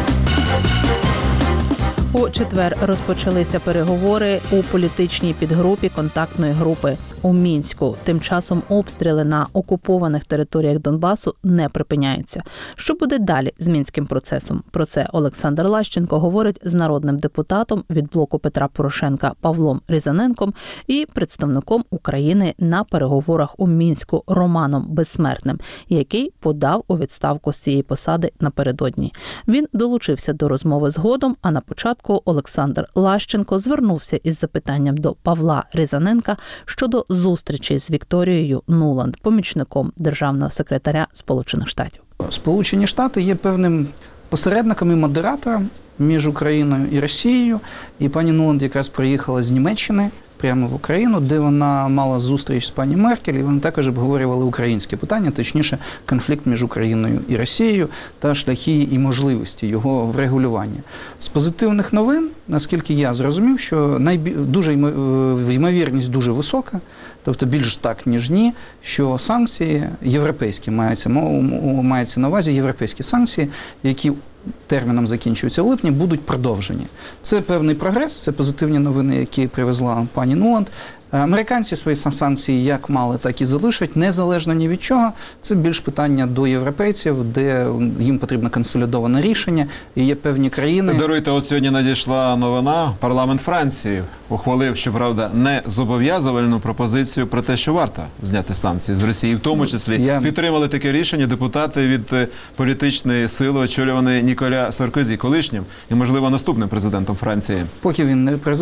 У четвер розпочалися переговори у політичній підгрупі контактної групи у Мінську. Тим часом обстріли на окупованих територіях Донбасу не припиняються. Що буде далі з мінським процесом? Про це Олександр Лащенко говорить з народним депутатом від блоку Петра Порошенка Павлом Різаненком і представником України на переговорах у Мінську Романом Безсмертним, який подав у відставку з цієї посади напередодні. Він долучився до розмови згодом, а на початку Олександр Лащенко звернувся із запитанням до Павла Різаненка щодо зустрічі з Вікторією Нуланд, помічником державного секретаря Сполучених Штатів. Сполучені Штати є певним посередником і модератором між Україною і Росією. І пані Нуланд якраз приїхала з Німеччини прямо в Україну, де вона мала зустріч з пані Меркель, і вони також обговорювали українське питання, точніше, конфлікт між Україною і Росією та шляхи і можливості його врегулювання. З позитивних новин, наскільки я зрозумів, що ймовірність дуже висока, тобто більш так, ніж ні, що санкції європейські, мається на увазі європейські санкції, які терміном закінчуються в липні, будуть продовжені. Це певний прогрес, це позитивні новини, які привезла пані Нуланд. Американці свої санкції як мали, так і залишать, незалежно ні від чого. Це більш питання до європейців, де їм потрібно консолідоване рішення, і є певні країни... Даруйте, от сьогодні надійшла новина. Парламент Франції ухвалив, щоправда, не зобов'язувальну пропозицію про те, що варто зняти санкції з Росії. В тому числі підтримали таке рішення депутати від політичної сили, очолюваної Ніколя Саркозі, колишнім і, можливо, наступним президентом Франції. Поки він не президент,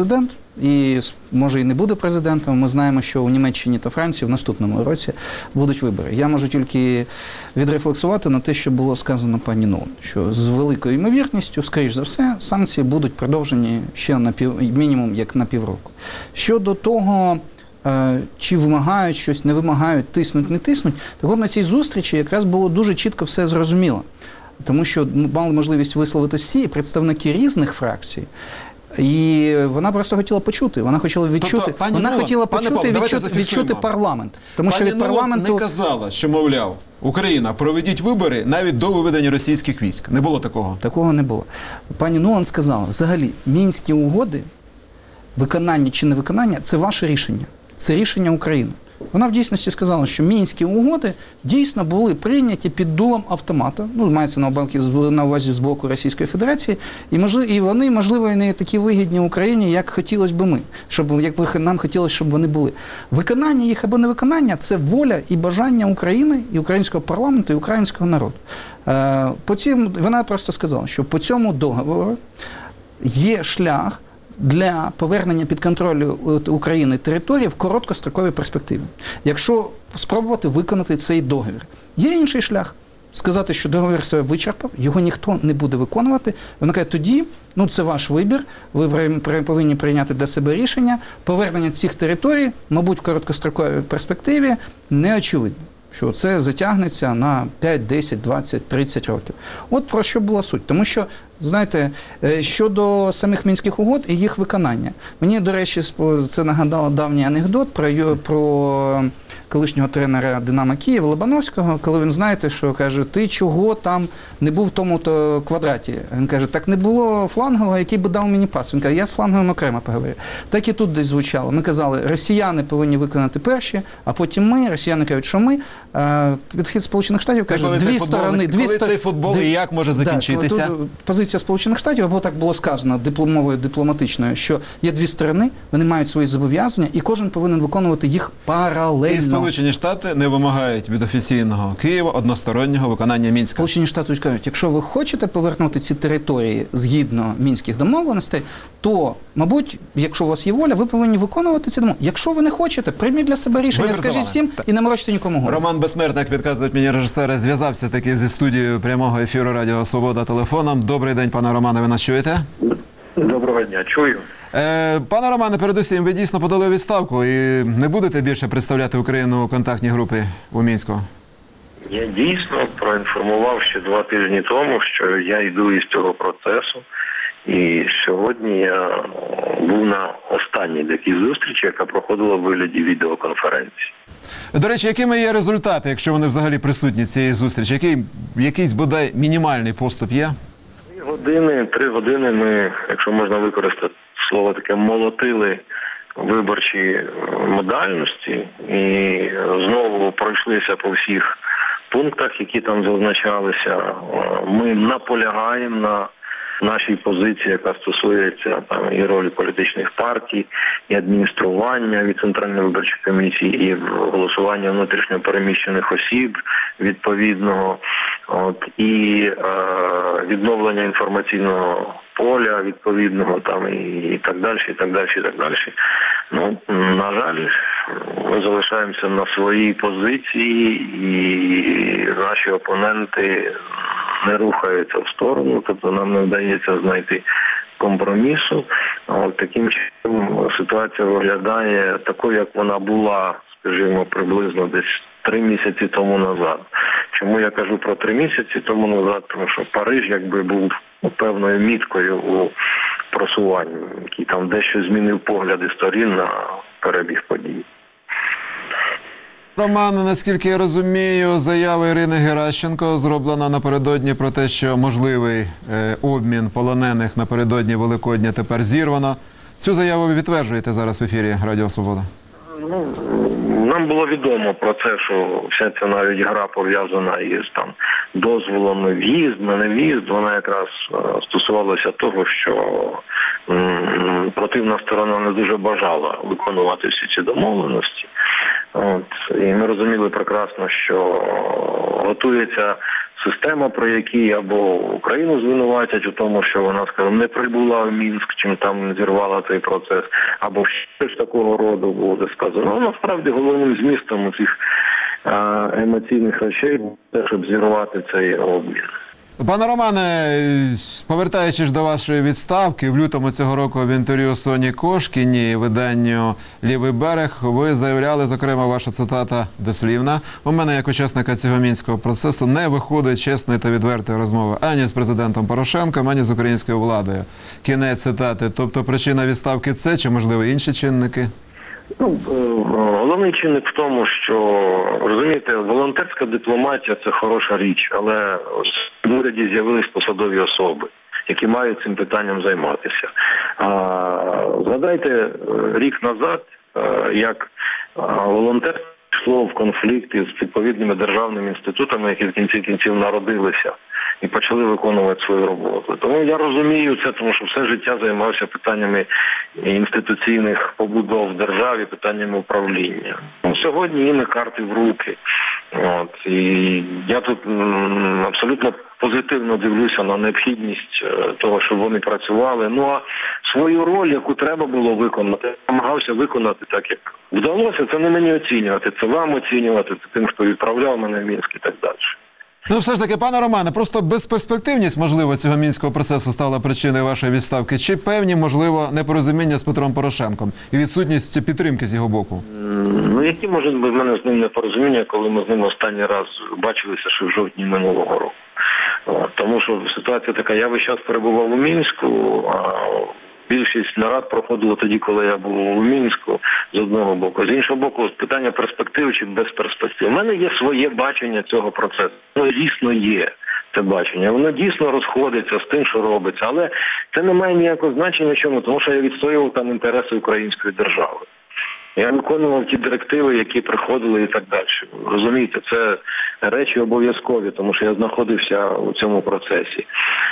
і може і не буде президентом. Ми знаємо, що у Німеччині та Франції в наступному році будуть вибори. Я можу тільки відрефлексувати на те, що було сказано пані Нуланд, що з великою ймовірністю, скоріш за все, санкції будуть продовжені ще на мінімум як на півроку. Щодо того, чи вимагають щось, не вимагають, тиснуть, не тиснуть, так от на цій зустрічі якраз було дуже чітко все зрозуміло. Тому що мали можливість висловити всі представники різних фракцій. І вона просто хотіла почути. Вона хотіла відчути, відчути парламент. Тому що від парламенту не казала, що, мовляв, Україна, проведіть вибори навіть до виведення російських військ. Не було такого? Такого не було. Пані Нуланд сказала, взагалі, Мінські угоди, виконання чи невиконання – це ваше рішення. Це рішення України. Вона в дійсності сказала, що Мінські угоди дійсно були прийняті під дулом автомата, ну, мається на увазі з боку Російської Федерації, і вони, можливо, і не такі вигідні Україні, як хотілося б ми, як нам хотілося, щоб вони були. Виконання їх або невиконання – це воля і бажання України, і українського парламенту, і українського народу. Вона просто сказала, що по цьому договору є шлях для повернення під контроль України території в короткостроковій перспективі. Якщо спробувати виконати цей договір. Є інший шлях. Сказати, що договір себе вичерпав, його ніхто не буде виконувати. Вона каже, тоді, це ваш вибір, ви повинні прийняти для себе рішення. Повернення цих територій, мабуть, в короткостроковій перспективі не очевидно, що це затягнеться на 5, 10, 20, 30 років. От про що була суть. Тому що, знаєте, щодо самих Мінських угод і їх виконання. Мені, до речі, це нагадало давній анекдот про колишнього тренера «Динамо Київ» Лобановського, коли він, знаєте, що каже, ти чого там не був в тому-то квадраті? Він каже, так не було флангового, який би дав мені пас. Він каже, я з фланговим окремо поговорю. Так і тут десь звучало. Ми казали, росіяни повинні виконати перші, а потім ми, росіяни кажуть, що ми. Підхід Сполучених Штатів каже, дві сторони. Коли цей футбол і як може закінчитися? Позиція Сполучених Штатів, або так було сказано мовою дипломатичною, що є дві сторони, вони мають свої зобов'язання, і кожен повинен виконувати їх паралельно. І Сполучені Штати не вимагають від офіційного Києва одностороннього виконання Мінська. Сполучені Штати кажуть, якщо ви хочете повернути ці території згідно Мінських домовленостей, то, мабуть, якщо у вас є воля, ви повинні виконувати ці домовленості. Якщо ви не хочете, прийміть для себе рішення, скажіть всім і не морочте нікому голову. Роман Безсмертник, підказують мені режисери, зв'язався таки зі студією прямого ефіру Радіо Свобода телефоном. Добрий день, пане Романе, ви нас чуєте? Доброго дня, чую. Пане Романе, передусім, ви дійсно подали у відставку і не будете більше представляти Україну у контактній групі у Мінську? Я дійсно проінформував ще 2 тижні тому, що я йду із цього процесу. І сьогодні я був на останній такій зустрічі, яка проходила в вигляді відеоконференції. До речі, якими є результати, якщо вони взагалі присутні цієї зустрічі? Якийсь, бодай, мінімальний поступ є? 3 години ми, якщо можна використати слово таке, молотили виборчі модальності і знову пройшлися по всіх пунктах, які там зазначалися. Ми наполягаємо на нашій позиції, яка стосується там і ролі політичних партій, і адміністрування від Центральної виборчої комісії, і голосування внутрішньо переміщених осіб відповідного, і відновлення інформаційного поля відповідного там і так далі, і так далі, і так далі. На жаль, ми залишаємося на своїй позиції, і наші опоненти не рухаються в сторону, тобто нам не вдається знайти компромісу. Таким чином ситуація виглядає такою, як вона була, скажімо, приблизно десь 3 місяці тому назад. Чому я кажу про 3 місяці тому назад? Тому що Париж якби був певною міткою у просуванні, який там дещо змінив погляди сторін на перебіг подій. Роман, наскільки я розумію, заява Ірини Геращенко зроблена напередодні про те, що можливий обмін полонених напередодні Великодня тепер зірвано. Цю заяву ви підтверджуєте зараз в ефірі Радіо Свобода? Нам було відомо про це, що вся ця навіть гра пов'язана із дозволом на в'їзд, на нев'їзд, вона якраз стосувалася того, що противна сторона не дуже бажала виконувати всі ці домовленості. І ми розуміли прекрасно, що готується система, про які або Україну звинуватять у тому, що вона, скажімо, не прибула в Мінськ, чим там зірвала цей процес, або щось такого роду буде сказано. Ну, насправді головним змістом цих емоційних речей буде те, щоб зірвати цей обмін. Пане Романе, повертаючись до вашої відставки, в лютому цього року в інтерв'ю Соні Кошкіній, виданню «Лівий берег», ви заявляли, зокрема, ваша цитата дослівна: «У мене, як учасника цього мінського процесу, не виходить чесної та відвертої розмови ані з президентом Порошенком, ані з українською владою». Кінець цитати. Тобто причина відставки це, чи, можливо, інші чинники? Ну, головний чинник в тому, що, розумієте, волонтерська дипломатія – це хороша річ, але в уряді з'явились посадові особи, які мають цим питанням займатися. Згадайте рік назад, як волонтерство йшло в конфлікт із відповідними державними інститутами, які в кінці кінців народилися і почали виконувати свою роботу. Тому я розумію це, тому що все життя займався питаннями інституційних побудов в державі, питаннями управління. Сьогодні їм карти в руки. І я тут абсолютно позитивно дивлюся на необхідність того, щоб вони працювали. Ну а свою роль, яку треба було виконати, намагався виконати так, як вдалося. Це не мені оцінювати, це вам оцінювати, це тим, хто відправляв мене в Мінськ і так далі. Ну, все ж таки, пане Романе, просто безперспективність, можливо, цього мінського процесу стала причиною вашої відставки? Чи певні, можливо, непорозуміння з Петром Порошенком і відсутність підтримки з його боку? Ну, які можуть бути в мене з ним непорозуміння, коли ми з ним останній раз бачилися ще в жовтні минулого року? Тому що ситуація така, я весь час перебував у Мінську, а більшість нарад проходило тоді, коли я був у Мінську, з одного боку. З іншого боку, питання перспективи чи без перспектив. У мене є своє бачення цього процесу. Воно дійсно є, це бачення. Воно дійсно розходиться з тим, що робиться. Але це не має ніякого значення чому, тому що я відстоював там інтереси української держави. Я виконував ті директиви, які приходили і так далі. Розумієте, це речі обов'язкові, тому що я знаходився у цьому процесі.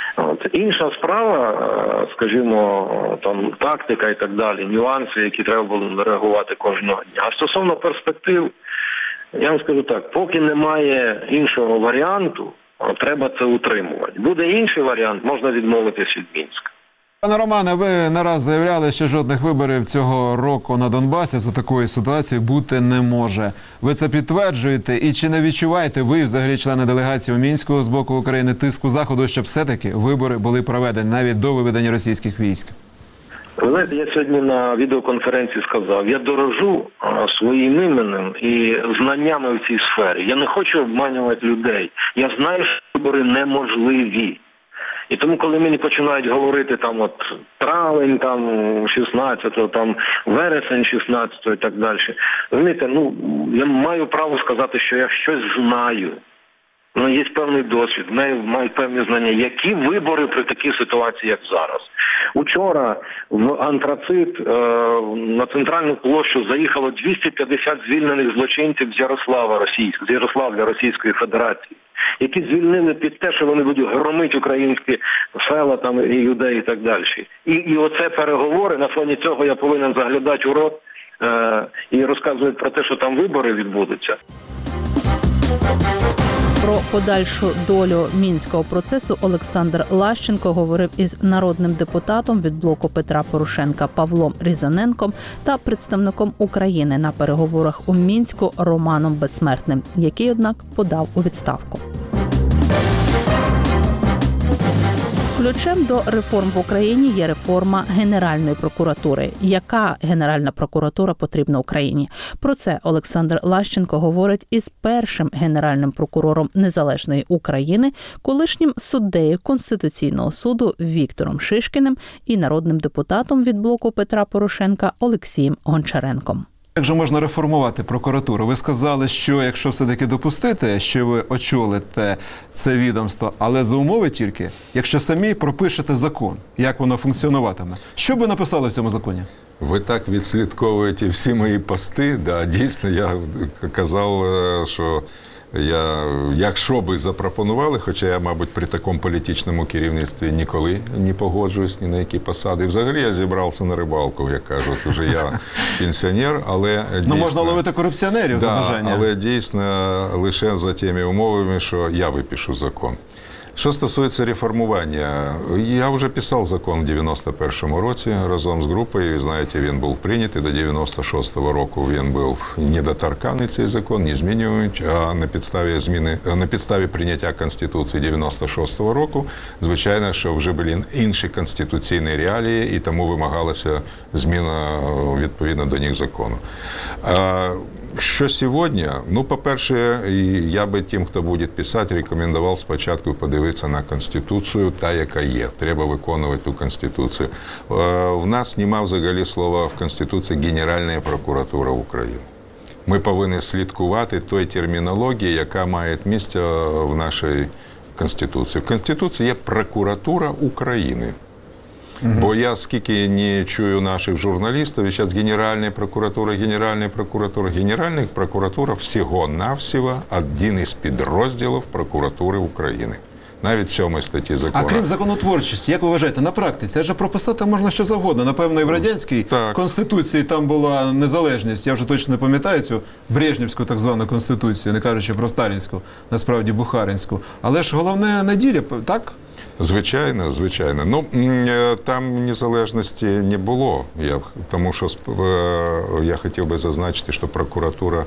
Інша справа, скажімо, там тактика і так далі, нюанси, які треба було реагувати кожного дня. А стосовно перспектив, я вам скажу так, поки немає іншого варіанту, треба це утримувати. Буде інший варіант, можна відмовитись від Мінська. Пане Романе, ви не раз заявляли, що жодних виборів цього року на Донбасі за такої ситуації бути не може. Ви це підтверджуєте? І чи не відчуваєте ви, взагалі, члени делегації у Мінську з боку України, тиску Заходу, щоб все-таки вибори були проведені навіть до виведення російських військ? Ви знаєте, я сьогодні на відеоконференції сказав, я дорожу своїм іменем і знаннями в цій сфері. Я не хочу обманювати людей. Я знаю, що вибори неможливі. І тому, коли мені починають говорити там от травень, там 16-го, там вересень 16-го і так далі, розумієте, ну, я маю право сказати, що я щось знаю. Ну, є певний досвід, мають певні знання. Які вибори при такій ситуації, як зараз? Учора в Антрацит на центральну площу заїхало 250 звільнених злочинців з Ярославля Російської Федерації, які звільнили під те, що вони будуть громити українські села там, і людей і так далі. І оце переговори, на фоні цього я повинен заглядати у рот і розказувати про те, що там вибори відбудуться. Про подальшу долю мінського процесу Олександр Лащенко говорив із народним депутатом від блоку Петра Порошенка Павлом Різаненком та представником України на переговорах у Мінську Романом Безсмертним, який, однак, подав у відставку. Ключем до реформ в Україні є реформа Генеральної прокуратури. Яка Генеральна прокуратура потрібна Україні? Про це Олександр Лащенко говорить із першим генеральним прокурором Незалежної України, колишнім суддею Конституційного суду Віктором Шишкіним і народним депутатом від блоку Петра Порошенка Олексієм Гончаренком. Як же можна реформувати прокуратуру? Ви сказали, що якщо все-таки допустити, що ви очолите це відомство, але за умови тільки, якщо самі пропишете закон, як воно функціонуватиме. Що б ви написали в цьому законі? Ви так відслідковуєте всі мої пости. Да, дійсно, я казав, що Якщо би запропонували, хоча я, мабуть, при такому політичному керівництві ніколи не погоджуюсь ні на які посади. І взагалі я зібрався на рибалку, як кажуть. Уже я пенсіонер, але дійсно... можна ловити корупціонерів за бажання. Але дійсно лише за тими умовами, що я випишу закон. Що стосується реформування, я вже писав закон в 91-му році разом з групою, знаєте, він був прийнятий, до 96-го року він був недоторканий, цей закон, не змінюючи, а на підставі прийняття Конституції 96-го року, звичайно, що вже були інші конституційні реалії, і тому вимагалася зміна відповідно до них закону. Що сьогодні? Ну, по-перше, я би тим, хто буде писати, рекомендував спочатку подивитися на Конституцію, та, яка є. Треба виконувати ту Конституцію. В нас немає взагалі слова в Конституції «Генеральна прокуратура України». Ми повинні слідкувати той термінології, яка має місце в нашій Конституції. В Конституції є прокуратура України. Бо я скільки не чую наших журналістів, зараз Генеральна прокуратура всього-навсього один із підрозділів прокуратури України. Навіть в 7 статті закону. А крім законотворчості, як ви вважаєте, на практиці, адже прописати можна що завгодно. Напевно, і в радянській Конституції там була незалежність. Я вже точно не пам'ятаю цю Брежнівську так звану Конституцію, не кажучи про сталінську, насправді Бухаринську. Але ж головне на ділі, так? Звичайно, звичайно. Ну, там незалежності не було, тому що я хотів би зазначити, що прокуратура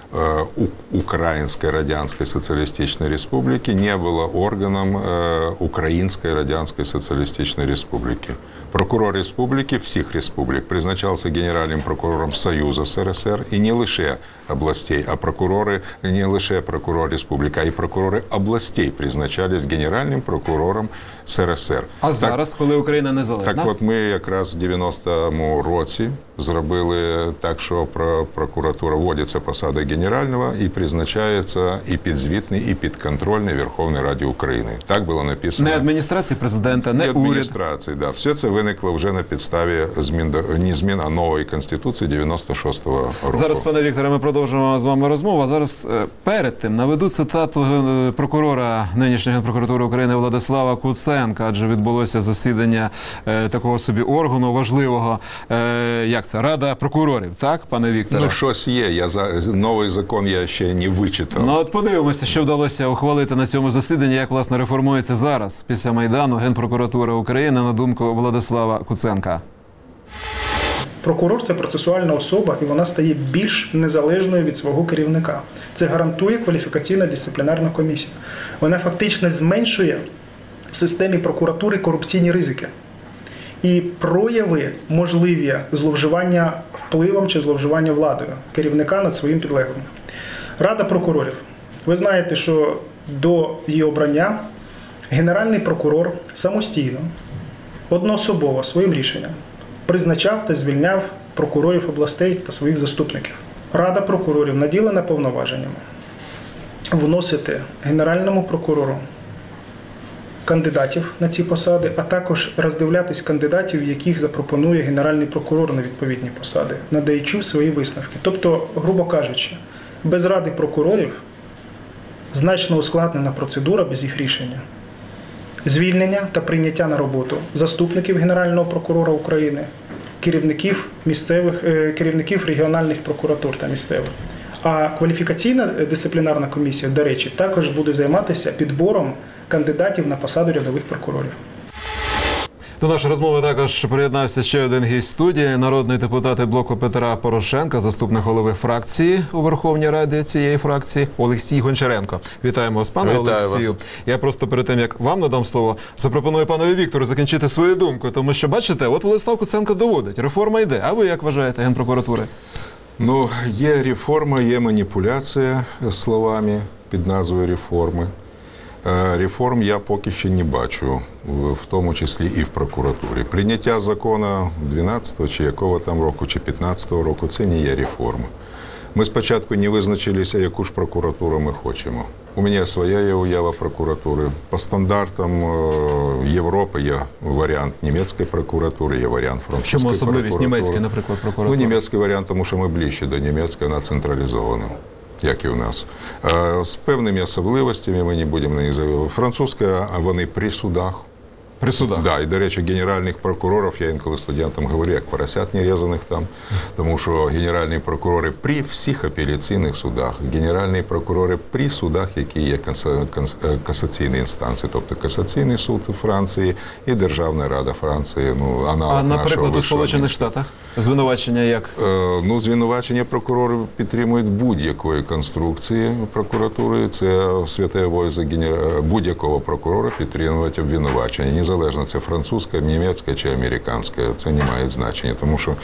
Української Радянської Соціалістичної Республіки не була органом Української Радянської Соціалістичної Республіки. Прокурор республіки, всіх республік, призначався генеральним прокурором Союзу СРСР, і не лише областей, а не лише прокурор республіки, а й прокурори областей призначались генеральним прокурором СРСР. А зараз, коли Україна незалежна? Так от ми якраз в 90-му році зробили так, що прокуратура вводиться посада генерального і призначається і підзвітний, і підконтрольний Верховній Раді України. Так було написано. Не адміністрації президента, не уряд. Адміністрації, да. Все це виникло вже на підставі не змін, а нової Конституції 96-го року. Зараз, пане Вікторе, ми продовжимо з вами розмову. А зараз перед тим наведу цитату прокурора нинішньої Генпрокуратури України Владислава Куценка, адже відбулося засідання такого собі органу важливого, як це, Рада прокурорів, так, пане Вікторе? Ну, щось є. Новий закон я ще не вичитав. Ну, от подивимося, що вдалося ухвалити на цьому засіданні, як, власне, реформується зараз, після Майдану, Генпрокуратура України, на думку Владислава Куценка. Прокурор – це процесуальна особа, і вона стає більш незалежною від свого керівника. Це гарантує кваліфікаційна дисциплінарна комісія. Вона фактично зменшує в системі прокуратури корупційні ризики і прояви можливі зловживання впливом чи зловживання владою керівника над своїм підлеглим. Рада прокурорів. Ви знаєте, що до її обрання Генеральний прокурор самостійно, одноособово, своїм рішенням призначав та звільняв прокурорів областей та своїх заступників. Рада прокурорів наділена повноваженнями вносити Генеральному прокурору кандидатів на ці посади, а також роздивлятись кандидатів, яких запропонує Генеральний прокурор на відповідні посади, надаючи свої висновки. Тобто, грубо кажучи, без Ради прокурорів значно ускладнена процедура без їх рішення. Звільнення та прийняття на роботу заступників Генерального прокурора України, керівників регіональних прокуратур та місцевих. А кваліфікаційна дисциплінарна комісія, до речі, також буде займатися підбором кандидатів на посаду рядових прокурорів. До нашої розмови також приєднався ще один гість студії, народний депутат блоку Петра Порошенка, заступник голови фракції у Верховній Раді цієї фракції Олексій Гончаренко. Вітаємо вас, пане Олексію. Я просто перед тим, як вам надам слово, запропоную панові Віктору закінчити свою думку, тому що, бачите, от Владислав Куценко доводить, реформа йде. А ви як вважаєте, Генпрокуратури? Ну, є реформа, є маніпуляція словами під назвою реформи. Реформ я поки що не бачу, в тому числі і в прокуратурі. Прийняття закону 12-го чи якого там року, чи 15-го року – це не є реформа. Ми спочатку не визначилися, яку ж прокуратуру ми хочемо. У мене своя є уява прокуратури. По стандартам Європи є варіант німецької прокуратури, є варіант французької прокуратури. Чому особливість німецької, наприклад, прокуратури? Ну, німецький варіант, тому що ми ближче до німецької, вона централізована. як і у нас. З певними особливостями, ми не будемо на них завели. Французька, вони при судах. При судах? Да, і, до речі, генеральних прокурорів, я інколи студентам говорю, як поросят нерезаних там, тому що генеральні прокурори при всіх апеляційних судах, генеральні прокурори при судах, які є касаційні інстанції, тобто Касаційний суд у Франції і Державна Рада Франції. Ну, а, наприклад, у Сполучених Штатах? Звинувачення як? Ну, звинувачення прокурори підтримують будь-якої конструкції прокуратури. Це святе обов'язок будь-якого прокурора підтримувати обвинувачення. Незалежно, це французька, німецька чи американська. Це не має значення, тому що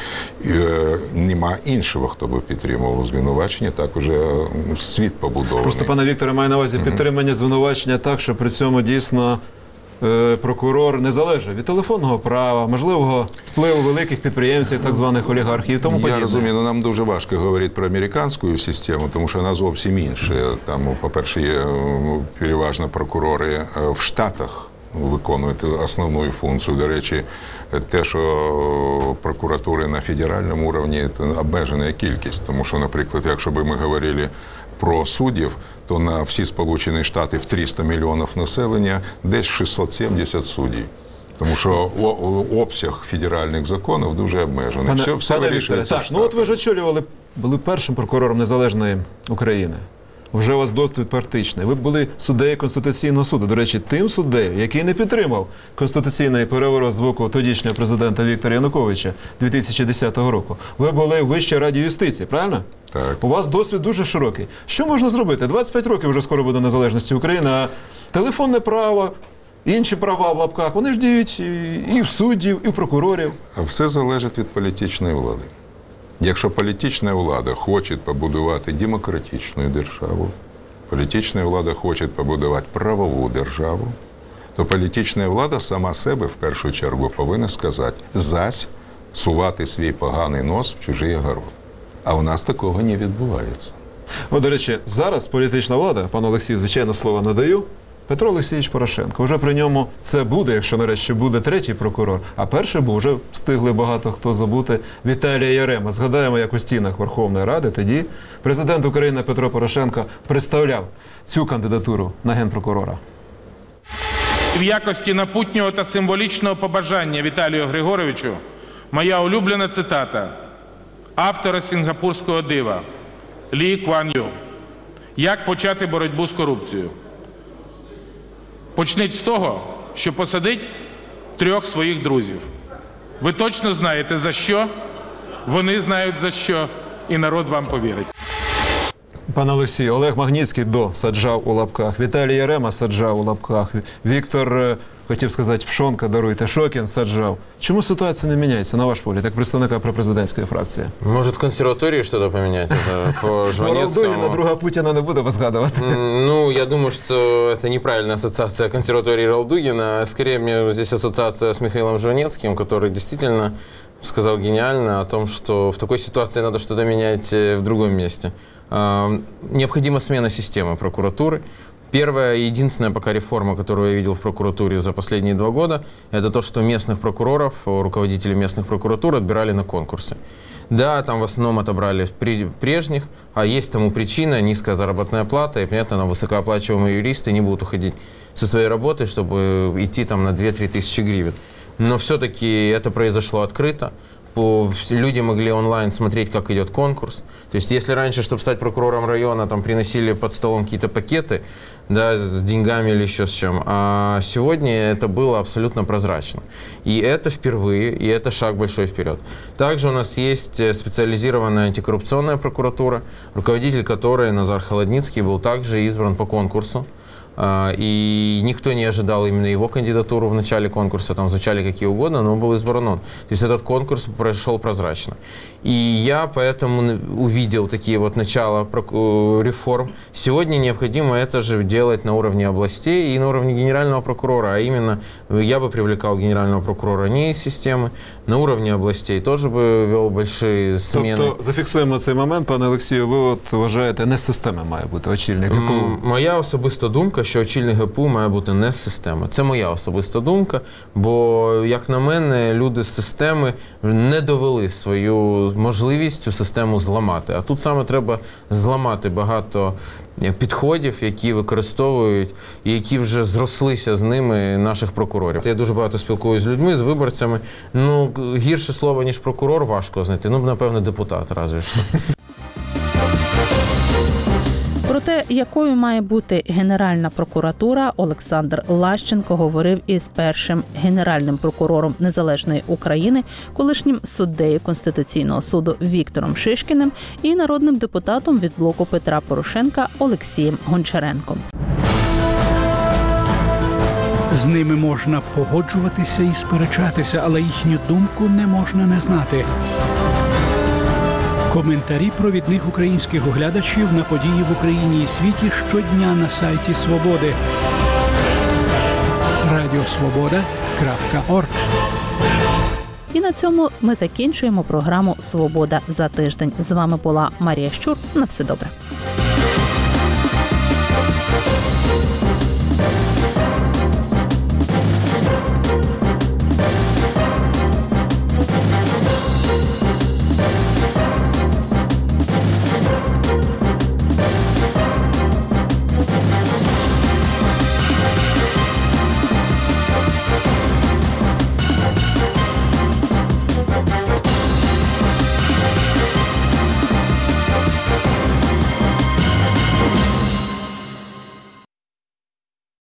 нема іншого, хто би підтримував звинувачення. Так уже світ побудований. Просто, пане Вікторе, маю на увазі підтримання звинувачення так, що при цьому дійсно прокурор не залежить від телефонного права, можливого впливу великих підприємців, так званих олігархів і тому подібне. Я розумію, але нам дуже важко говорити про американську систему, тому що вона зовсім інша. Там, по-перше, є переважно прокурори в Штатах виконують основну функцію. До речі, те, що прокуратури на федеральному рівні, це обмежена кількість. Тому що, наприклад, якщо б ми говорили про суддів, то на всі Сполучені Штати в 300 мільйонів населення десь 670 суддів. Тому що обсяг федеральних законів дуже обмежений. Пане Вікторе, так, ну от ви ж очолювали, були першим прокурором Незалежної України. Вже у вас досвід практичний. Ви були суддею Конституційного суду. До речі, тим суддею, який не підтримав конституційний переворот з боку тодішнього президента Віктора Януковича 2010 року. Ви були в Вищій раді юстиції, правильно? Так. У вас досвід дуже широкий. Що можна зробити? 25 років вже скоро буде незалежності України, а телефонне право, інші права в лапках, вони ж діють і в суддів, і в прокурорів. А все залежить від політичної влади. Якщо політична влада хоче побудувати демократичну державу, політична влада хоче побудувати правову державу, то політична влада сама себе в першу чергу повинна сказати «зась сувати свій поганий нос в чужий огород». А у нас такого не відбувається. О, до речі, зараз політична влада, пану Олексію, звичайно, слово надаю, Петро Олексійович Порошенко. Вже при ньому це буде, якщо нарешті буде третій прокурор. А перший був, вже встигли багато хто забути, Віталія Ярема. Згадаємо, як у стінах Верховної Ради тоді президент України Петро Порошенко представляв цю кандидатуру на генпрокурора. В якості напутнього та символічного побажання Віталію Григоровичу моя улюблена цитата автора сінгапурського дива Лі Куан Ю. Як почати боротьбу з корупцією? Почніть з того, що посадить 3 своїх друзів. Ви точно знаєте за що, вони знають за що, і народ вам повірить. Пане Олексію, Олег Магнітський саджав у лапках, Віталій Ярема саджав у лапках, Віктор, хотів сказати, Пшонка, даруйте, Шокін саджав. Чому ситуація не міняється, на ваш погляд, як представника пропрезидентської фракції? Может, в консерватории что-то поменять? По Жванецкому? Ралдугіна, друга Путіна не буде згадувати. Ну, я думаю, что это неправильная ассоциация консерватории Ралдугина. Скорее, мне здесь ассоциация с Михаилом Жванецким, который действительно сказал гениально о том, что в такой ситуации надо что-то менять в другом месте. Необходима смена системы прокуратуры. Первая и единственная пока реформа, которую я видел в прокуратуре за последние 2 года, это то, что местных прокуроров, руководителей местных прокуратур отбирали на конкурсы. Да, там в основном отобрали прежних, а есть тому причина – низкая заработная плата, и, понятно, там высокооплачиваемые юристы не будут уходить со своей работы, чтобы идти там на 2-3 тысячи гривен. Но все-таки это произошло открыто. Люди могли онлайн смотреть, как идет конкурс. То есть, если раньше, чтобы стать прокурором района, там приносили под столом какие-то пакеты, да, с деньгами или еще с чем, а сегодня это было абсолютно прозрачно. И это впервые, и это шаг большой вперед. Также у нас есть специализированная антикоррупционная прокуратура, руководитель которой, Назар Холодницкий, был также избран по конкурсу. И никто не ожидал именно его кандидатуру в начале конкурса, там звучали какие угодно, но он был избран он. То есть этот конкурс прошел прозрачно. И я поэтому увидел такие вот начала реформ. Сегодня необходимо это же делать на уровне областей и на уровне генерального прокурора, а именно я бы привлекал генерального прокурора не из системы, на уровне областей тоже бы вел большие смены. Тобто, зафіксуємо цей момент, пане Олексію, ви от вважаєте, не система має бути очільник? Моя особиста думка, думка, що очільник ГПУ має бути не з системи. Це моя особиста думка, бо, як на мене, люди з системи не довели свою можливість цю систему зламати. А тут саме треба зламати багато підходів, які використовують і які вже зрослися з ними наших прокурорів. Я дуже багато спілкуюся з людьми, з виборцями. Ну, гірше слово, ніж прокурор, важко знайти. Ну, напевно, депутат, разве що. Про те, якою має бути Генеральна прокуратура, Олександр Лащенко говорив із першим генеральним прокурором Незалежної України, колишнім суддею Конституційного суду Віктором Шишкіним і народним депутатом від блоку Петра Порошенка Олексієм Гончаренком. З ними можна погоджуватися і сперечатися, але їхню думку не можна не знати. Коментарі провідних українських оглядачів на події в Україні і світі щодня на сайті Свободи. Радіосвобода.орг. І на цьому ми закінчуємо програму «Свобода за тиждень». З вами була Марія Щур. На все добре.